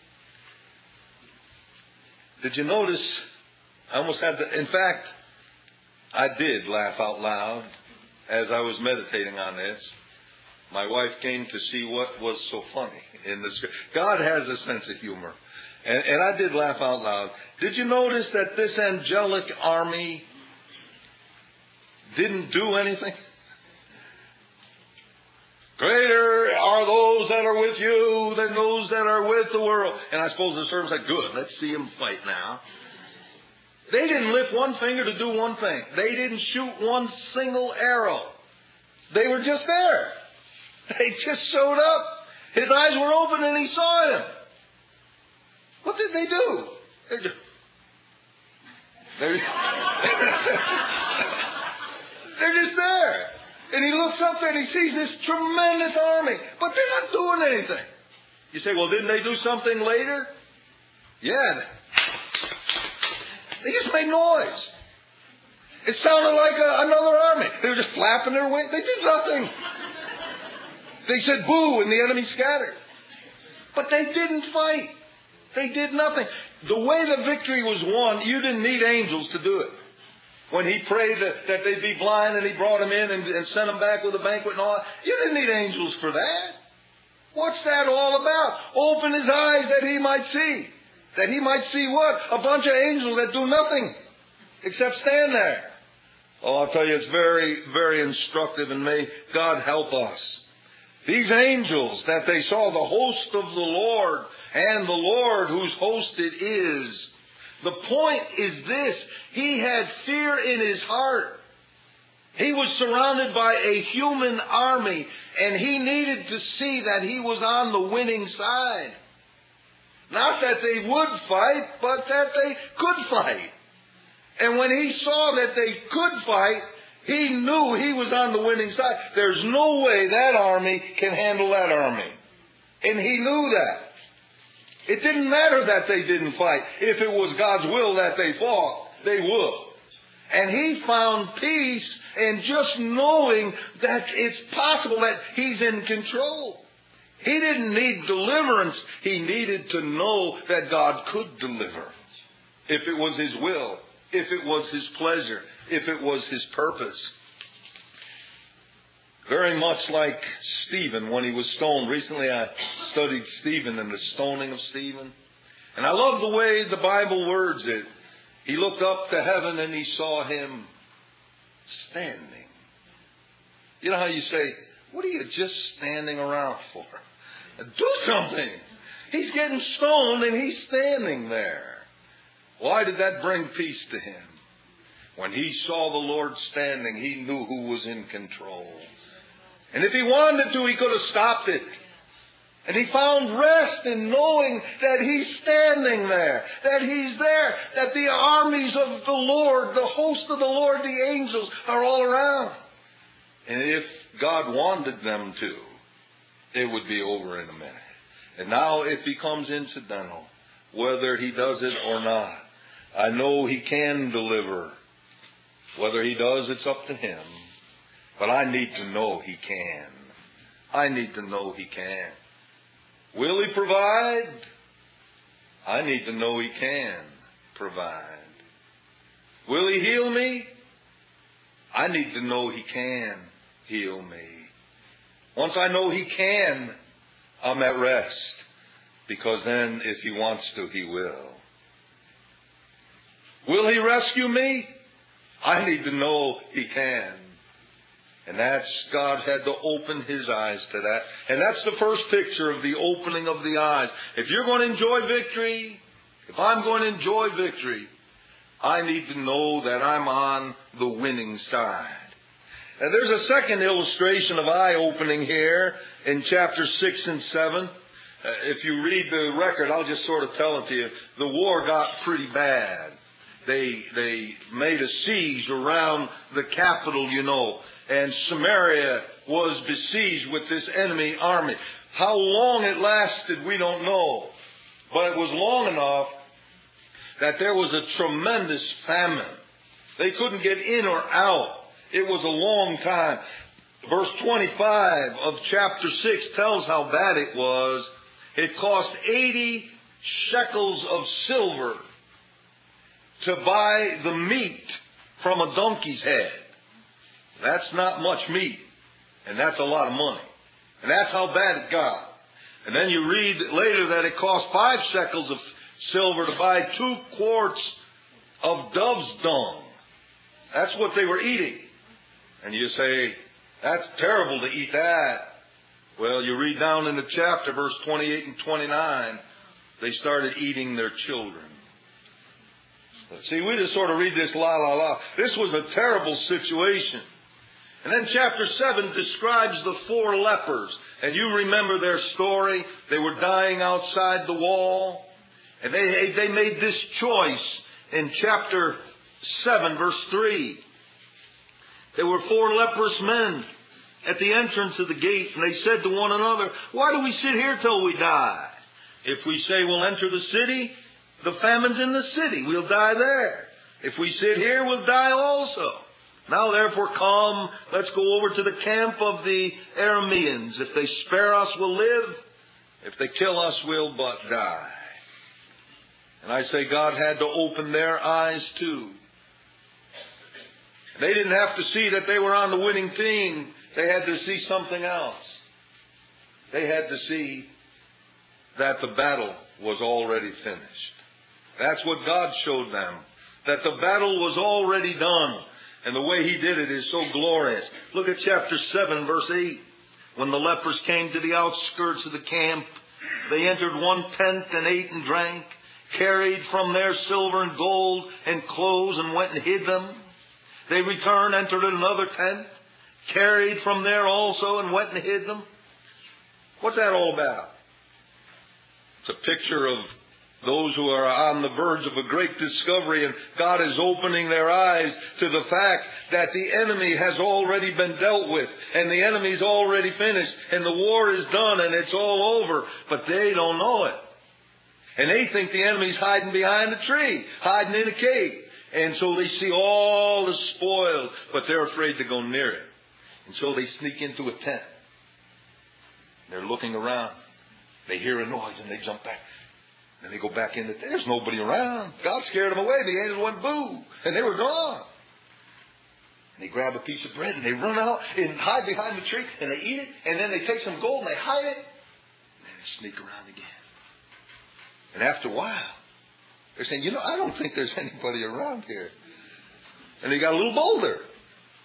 Did you notice? I almost had to, in fact, I did laugh out loud as I was meditating on this. My wife came to see what was so funny in the scripture. God has a sense of humor. And I did laugh out loud. Did you notice that this angelic army didn't do anything? Greater are those that are with you than those that are with the world. And I suppose the servant said, good, let's see them fight now. They didn't lift one finger to do one thing. They didn't shoot one single arrow. They were just there. They just showed up. His eyes were open and he saw him. What did they do? They're just there. And he looks up there and he sees this tremendous army. But they're not doing anything. You say, well, didn't they do something later? Yeah. They just made noise. It sounded like another army. They were just flapping their wings. They did nothing. They said boo and the enemy scattered. But they didn't fight. They did nothing. The way the victory was won, you didn't need angels to do it. When he prayed that they'd be blind and he brought them in and sent them back with a banquet and all that, you didn't need angels for that. What's that all about? Open his eyes that he might see. That he might see what? A bunch of angels that do nothing except stand there. Oh, I'll tell you, it's very, very instructive, and may God help us. These angels that they saw, the host of the Lord, and the Lord whose host it is. The point is this: he had fear in his heart. He was surrounded by a human army, and he needed to see that he was on the winning side. Not that they would fight, but that they could fight. And when he saw that they could fight, he knew he was on the winning side. There's no way that army can handle that army. And he knew that. It didn't matter that they didn't fight. If it was God's will that they fought, they would. And he found peace in just knowing that it's possible that he's in control. He didn't need deliverance. He needed to know that God could deliver. If it was His will, if it was His pleasure, if it was His purpose. Very much like Stephen when he was stoned. Recently I studied Stephen and the stoning of Stephen. And I love the way the Bible words it. He looked up to heaven and he saw him standing. You know how you say, what are you just standing around for? Do something. He's getting stoned and he's standing there. Why did that bring peace to him? When he saw the Lord standing, he knew who was in control. And if he wanted to, he could have stopped it. And he found rest in knowing that he's standing there, that he's there, that the armies of the Lord, the host of the Lord, the angels, are all around. And if God wanted them to, it would be over in a minute. And now it becomes incidental, whether he does it or not. I know he can deliver. Whether he does, it's up to him. But I need to know he can. I need to know he can. Will he provide? I need to know he can provide. Will he heal me? I need to know he can heal me. Once I know he can, I'm at rest. Because then, if he wants to, he will. Will he rescue me? I need to know he can. And God had to open his eyes to that. And that's the first picture of the opening of the eyes. If you're going to enjoy victory, if I'm going to enjoy victory, I need to know that I'm on the winning side. And there's a second illustration of eye-opening here in chapter 6 and 7. If you read the record, I'll just sort of tell it to you. The war got pretty bad. They made a siege around the capital, you know. And Samaria was besieged with this enemy army. How long it lasted, we don't know. But it was long enough that there was a tremendous famine. They couldn't get in or out. It was a long time. Verse 25 of chapter 6 tells how bad it was. It cost 80 shekels of silver to buy the meat from a donkey's head. That's not much meat, and that's a lot of money. And that's how bad it got. And then you read later that it cost 5 shekels of silver to buy 2 quarts of dove's dung. That's what they were eating. And you say, that's terrible to eat that. Well, you read down in the chapter, verse 28 and 29, they started eating their children. See, we just sort of read this la la la. This was a terrible situation. And then chapter 7 describes the 4 lepers. And you remember their story. They were dying outside the wall. And they made this choice in chapter 7, verse 3. There were 4 leprous men at the entrance of the gate. And they said to one another, why do we sit here till we die? If we say we'll enter the city, the famine's in the city. We'll die there. If we sit here, we'll die also. Now therefore come, let's go over to the camp of the Arameans. If they spare us, we'll live. If they kill us, we'll but die. And I say God had to open their eyes too. They didn't have to see that they were on the winning team. They had to see something else. They had to see that the battle was already finished. That's what God showed them. That the battle was already done. And the way he did it is so glorious. Look at chapter 7, verse 8. When the lepers came to the outskirts of the camp, they entered one tent and ate and drank, carried from their silver and gold and clothes and went and hid them. They returned, entered another tent, carried from there also and went and hid them. What's that all about? It's a picture of those who are on the verge of a great discovery, and God is opening their eyes to the fact that the enemy has already been dealt with, and the enemy's already finished, and the war is done, and it's all over, but they don't know it. And they think the enemy's hiding behind a tree, hiding in a cave. And so they see all the spoils, but they're afraid to go near it. And so they sneak into a tent. They're looking around. They hear a noise and they jump back. And they go back in. There's nobody around. God scared them away. The angels went boo. And they were gone. And they grab a piece of bread and they run out and hide behind the tree. And they eat it. And then they take some gold and they hide it. And then they sneak around again. And after a while, they're saying, I don't think there's anybody around here. And they got a little bolder.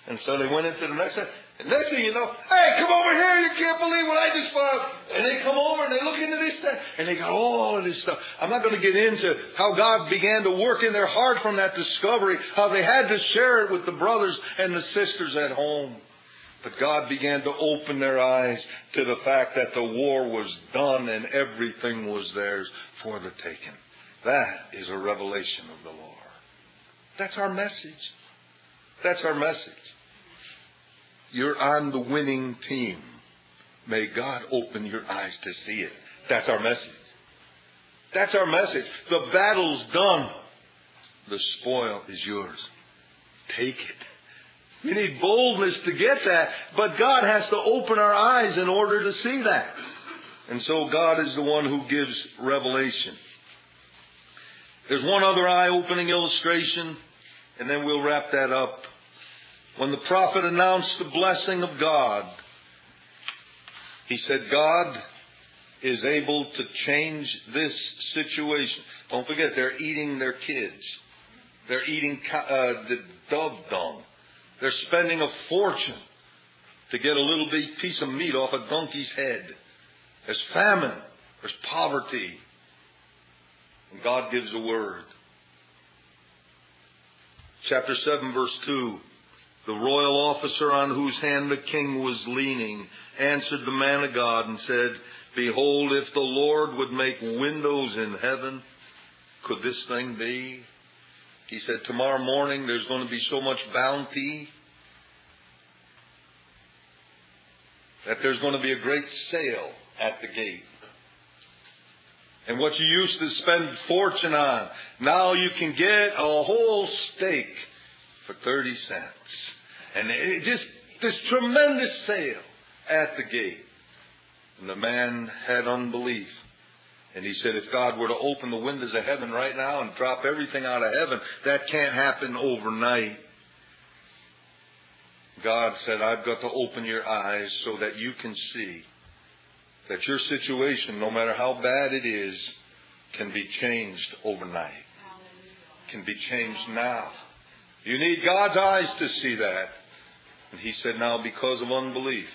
And so they went into the next one. And next thing you know, hey, come over here. You can't believe what I just found. And they come over and they look into this stuff. And they got all of this stuff. I'm not going to get into how God began to work in their heart from that discovery. How they had to share it with the brothers and the sisters at home. But God began to open their eyes to the fact that the war was done and everything was theirs for the taking. That is a revelation of the Lord. That's our message. That's our message. You're on the winning team. May God open your eyes to see it. That's our message. That's our message. The battle's done. The spoil is yours. Take it. You need boldness to get that, but God has to open our eyes in order to see that. And so God is the one who gives revelation. There's one other eye-opening illustration, and then we'll wrap that up. When the prophet announced the blessing of God, he said, God is able to change this situation. Don't forget, they're eating their kids. They're eating the dove dung. They're spending a fortune to get a little piece of meat off a donkey's head. There's famine. There's poverty. And God gives a word. Chapter 7, verse 2. The royal officer on whose hand the king was leaning answered the man of God and said, Behold, if the Lord would make windows in heaven, could this thing be? He said, tomorrow morning there's going to be so much bounty that there's going to be a great sale at the gate. And what you used to spend fortune on, now you can get a whole steak for 30 cents. And just this tremendous sale at the gate. And the man had unbelief. And he said, if God were to open the windows of heaven right now and drop everything out of heaven, that can't happen overnight. God said, I've got to open your eyes so that you can see that your situation, no matter how bad it is, can be changed overnight. Can be changed now. You need God's eyes to see that. And he said, now because of unbelief,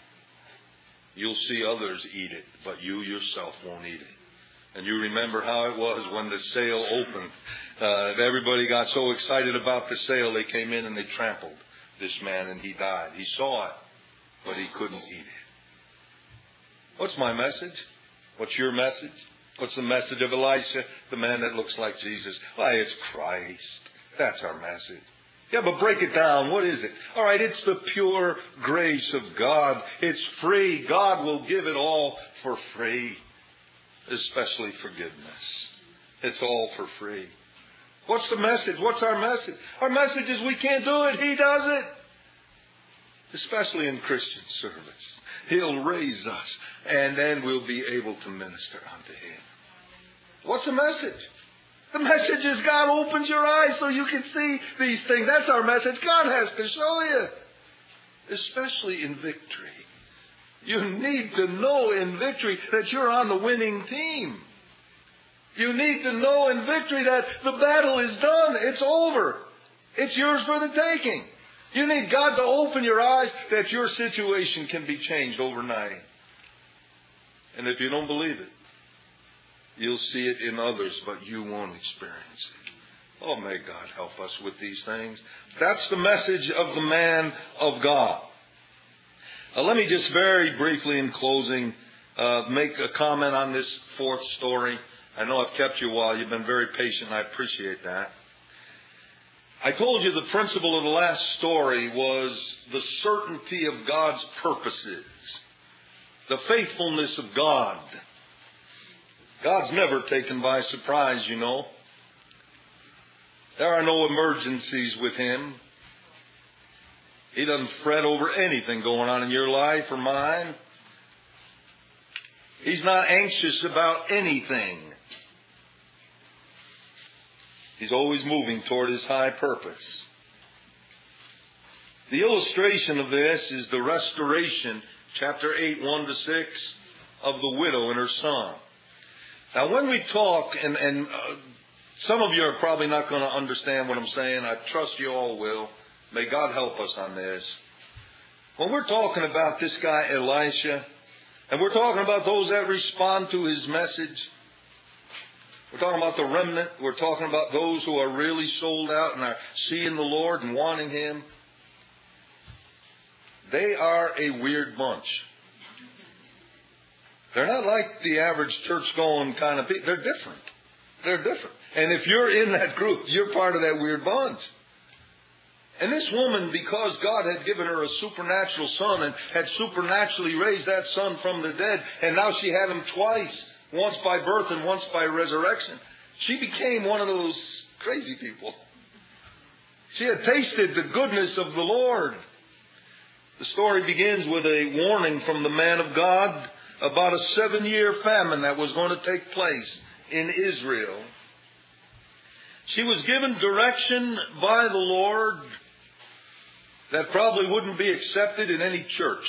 you'll see others eat it, but you yourself won't eat it. And you remember how it was when the sale opened. Everybody got so excited about the sale, they came in and they trampled this man and he died. He saw it, but he couldn't eat it. What's my message? What's your message? What's the message of Elisha, the man that looks like Jesus? Why, it's Christ. That's our message. Yeah, but break it down. What is it? All right, it's the pure grace of God. It's free. God will give it all for free, especially forgiveness. It's all for free. What's the message? What's our message? Our message is we can't do it. He does it. Especially in Christian service. He'll raise us, and then we'll be able to minister unto Him. What's the message? The message is God opens your eyes so you can see these things. That's our message. God has to show you. Especially in victory. You need to know in victory that you're on the winning team. You need to know in victory that the battle is done. It's over. It's yours for the taking. You need God to open your eyes that your situation can be changed overnight. And if you don't believe it, you'll see it in others, but you won't experience it. Oh, may God help us with these things. That's the message of the man of God. Let me just very briefly in closing make a comment on this fourth story. I know I've kept you a while. You've been very patient. I appreciate that. I told you the principle of the last story was the certainty of God's purposes. The faithfulness of God. God's never taken by surprise, you know. There are no emergencies with Him. He doesn't fret over anything going on in your life or mine. He's not anxious about anything. He's always moving toward His high purpose. The illustration of this is the restoration, chapter 8, 1 to 6, of the widow and her son. Now when we talk, and some of you are probably not going to understand what I'm saying. I trust you all will. May God help us on this. When we're talking about this guy Elisha, and we're talking about those that respond to his message, we're talking about the remnant, we're talking about those who are really sold out and are seeing the Lord and wanting Him, they are a weird bunch. They're not like the average church-going kind of people. They're different. They're different. And if you're in that group, you're part of that weird bunch. And this woman, because God had given her a supernatural son and had supernaturally raised that son from the dead, and now she had him twice, once by birth and once by resurrection, she became one of those crazy people. She had tasted the goodness of the Lord. The story begins with a warning from the man of God about a 7-year famine that was going to take place in Israel. She was given direction by the Lord that probably wouldn't be accepted in any church.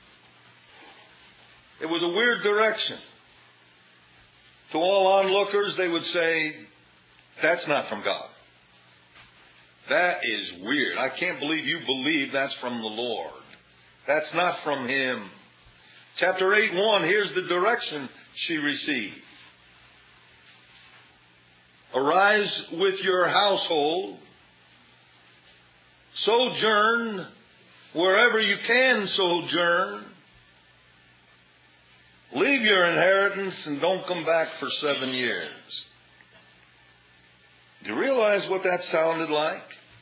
It was a weird direction. To all onlookers, they would say, that's not from God. That is weird. I can't believe you believe that's from the Lord. That's not from Him. Chapter 8:1, here's the direction she received. Arise with your household, sojourn wherever you can sojourn, leave your inheritance and don't come back for 7 years. Do you realize what that sounded like?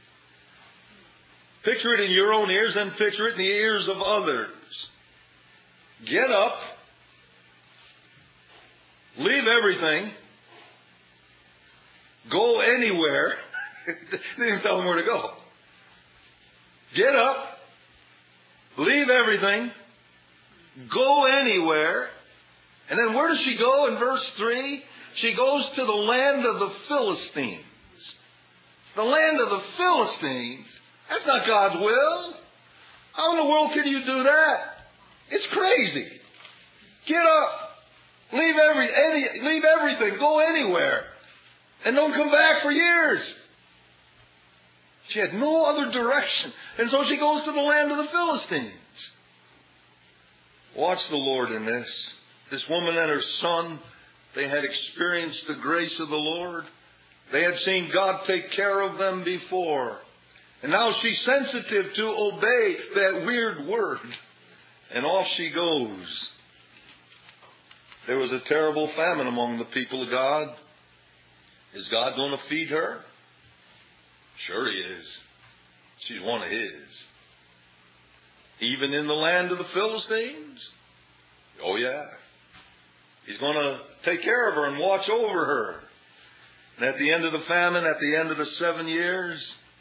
Picture it in your own ears and picture it in the ears of others. Get up, leave everything, go anywhere. They didn't tell them where to go. Get up, leave everything, go anywhere. And then where does she go in verse 3? She goes to the land of the Philistines. The land of the Philistines? That's not God's will. How in the world can you do that? It's crazy. Get up, leave everything, go anywhere, and don't come back for years. She had no other direction. And so she goes to the land of the Philistines. Watch the Lord in this. This woman and her son, they had experienced the grace of the Lord. They had seen God take care of them before. And now she's sensitive to obey that weird word. And off she goes. There was a terrible famine among the people of God. Is God going to feed her? Sure He is. She's one of His. Even in the land of the Philistines? Oh yeah. He's going to take care of her and watch over her. And at the end of the famine, at the end of the 7 years,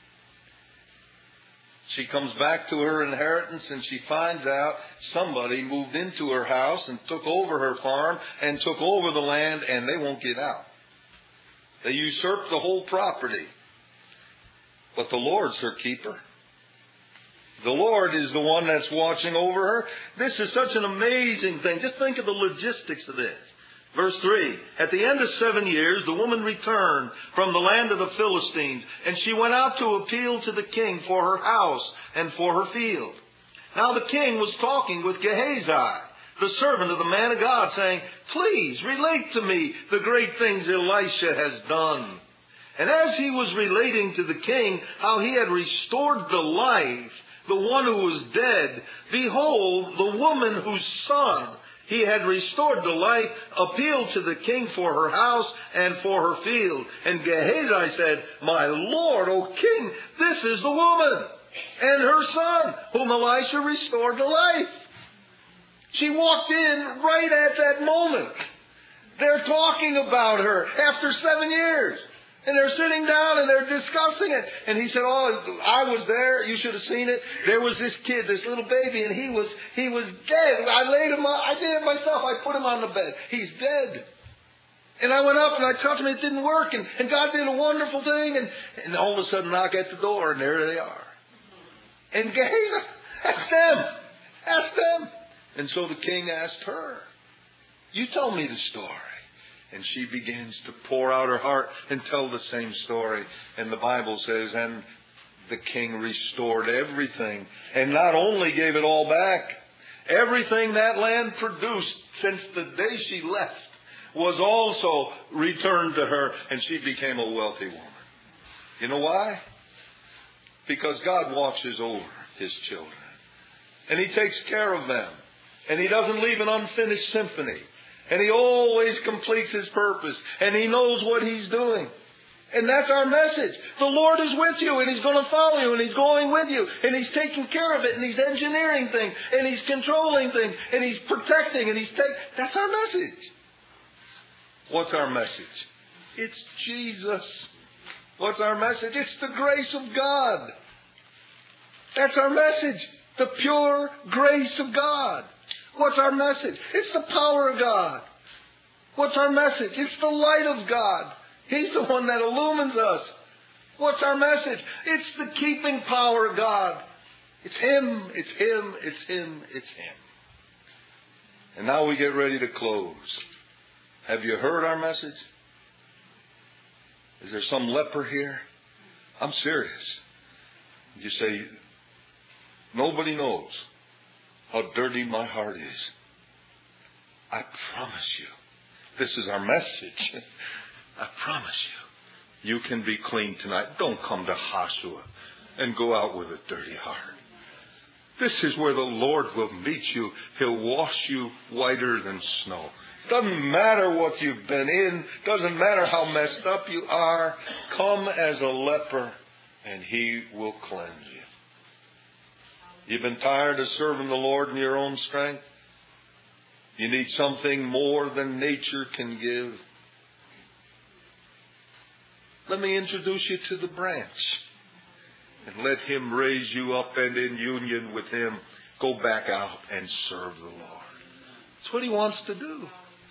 she comes back to her inheritance and she finds out somebody moved into her house and took over her farm and took over the land, and they won't get out. They usurped the whole property. But the Lord's her keeper. The Lord is the one that's watching over her. This is such an amazing thing. Just think of the logistics of this. Verse 3, at the end of 7 years, the woman returned from the land of the Philistines, and she went out to appeal to the king for her house and for her field. Now the king was talking with Gehazi, the servant of the man of God, saying, please relate to me the great things Elisha has done. And as he was relating to the king how he had restored the life, the one who was dead, behold, the woman whose son he had restored to life appealed to the king for her house and for her field. And Gehazi said, my lord, O king, this is the woman and her son whom Elisha restored to life. She walked in right at that moment. They're talking about her after 7 years. And they're sitting down and they're discussing it. And he said, oh, I was there. You should have seen it. There was this kid, this little baby, and he was dead. I laid him up. I did it myself. I put him on the bed. He's dead. And I went up and I touched him. It didn't work. And God did a wonderful thing. And all of a sudden, knock at the door, and there they are. And Gehazi, ask them. Ask them. And so the king asked her, you tell me the story. And she begins to pour out her heart and tell the same story. And the Bible says, and the king restored everything, and not only gave it all back, everything that land produced since the day she left was also returned to her, and she became a wealthy woman. You know why? Because God watches over His children, and He takes care of them, and He doesn't leave an unfinished symphony, and He always completes His purpose, and He knows what He's doing. And that's our message. The Lord is with you, and He's going to follow you, and He's going with you, and He's taking care of it, and He's engineering things, and He's controlling things, and He's protecting, and that's our message. What's our message? It's Jesus. What's our message? It's the grace of God. That's our message. The pure grace of God. What's our message? It's the power of God. What's our message? It's the light of God. He's the one that illumines us. What's our message? It's the keeping power of God. It's Him, it's Him, it's Him, it's Him. And now we get ready to close. Have you heard our message? Is there some leper here? I'm serious. You say, nobody knows how dirty my heart is. I promise you, this is our message. I promise you, you can be clean tonight. Don't come to Joshua and go out with a dirty heart. This is where the Lord will meet you. He'll wash you whiter than snow. Doesn't matter what you've been in. Doesn't matter how messed up you are. Come as a leper and He will cleanse you. You've been tired of serving the Lord in your own strength? You need something more than nature can give? Let me introduce you to the branch. And let Him raise you up, and in union with Him, go back out and serve the Lord. That's what He wants to do.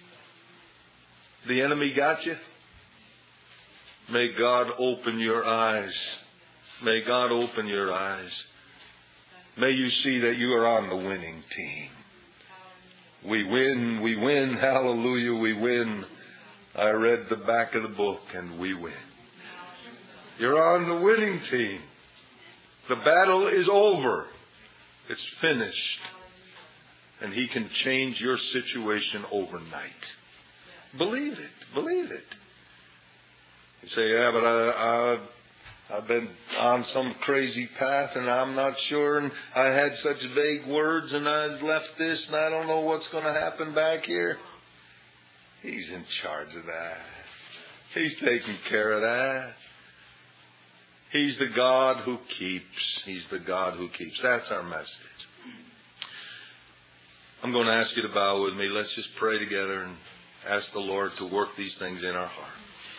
The enemy got you? May God open your eyes. May God open your eyes. May you see that you are on the winning team. We win, hallelujah, we win. I read the back of the book and we win. You're on the winning team. The battle is over. It's finished. And He can change your situation overnight. Believe it. Believe it. You say, yeah, but I've been on some crazy path and I'm not sure, and I had such vague words and I've left this and I don't know what's going to happen back here. He's in charge of that. He's taking care of that. He's the God who keeps. He's the God who keeps. That's our message. I'm going to ask you to bow with me. Let's just pray together and ask the Lord to work these things in our heart.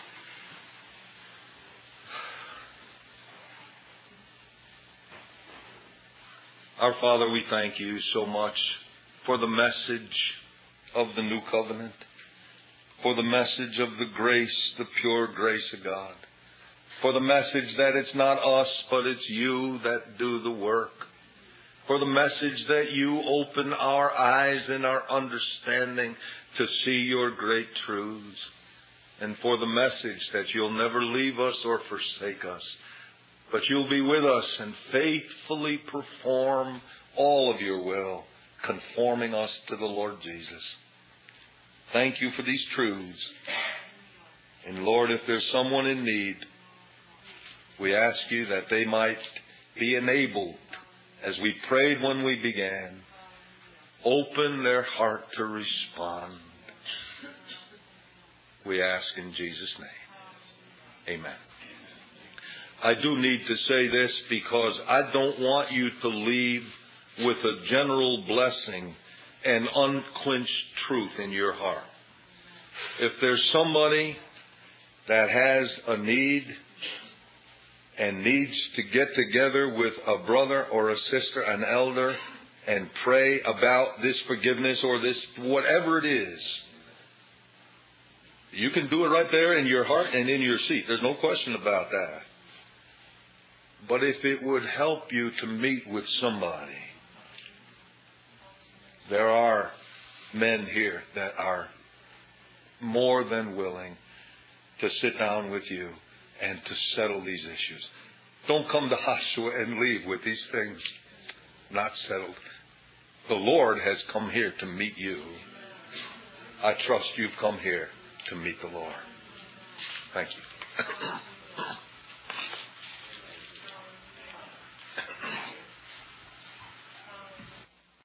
Our Father, we thank You so much for the message of the new covenant, for the message of the grace, the pure grace of God, for the message that it's not us, but it's You that do the work, for the message that You open our eyes and our understanding to see Your great truths, and for the message that You'll never leave us or forsake us, but You'll be with us and faithfully perform all of Your will, conforming us to the Lord Jesus. Thank You for these truths. And Lord, if there's someone in need, we ask You that they might be enabled, as we prayed when we began, open their heart to respond. We ask in Jesus' name. Amen. I do need to say this because I don't want you to leave with a general blessing and unquenched truth in your heart. If there's somebody that has a need and needs to get together with a brother or a sister, an elder, and pray about this forgiveness or this, whatever it is, you can do it right there in your heart and in your seat. There's no question about that. But if it would help you to meet with somebody, there are men here that are more than willing to sit down with you and to settle these issues. Don't come to Joshua and leave with these things not settled. The Lord has come here to meet you. I trust you've come here to meet the Lord. Thank you.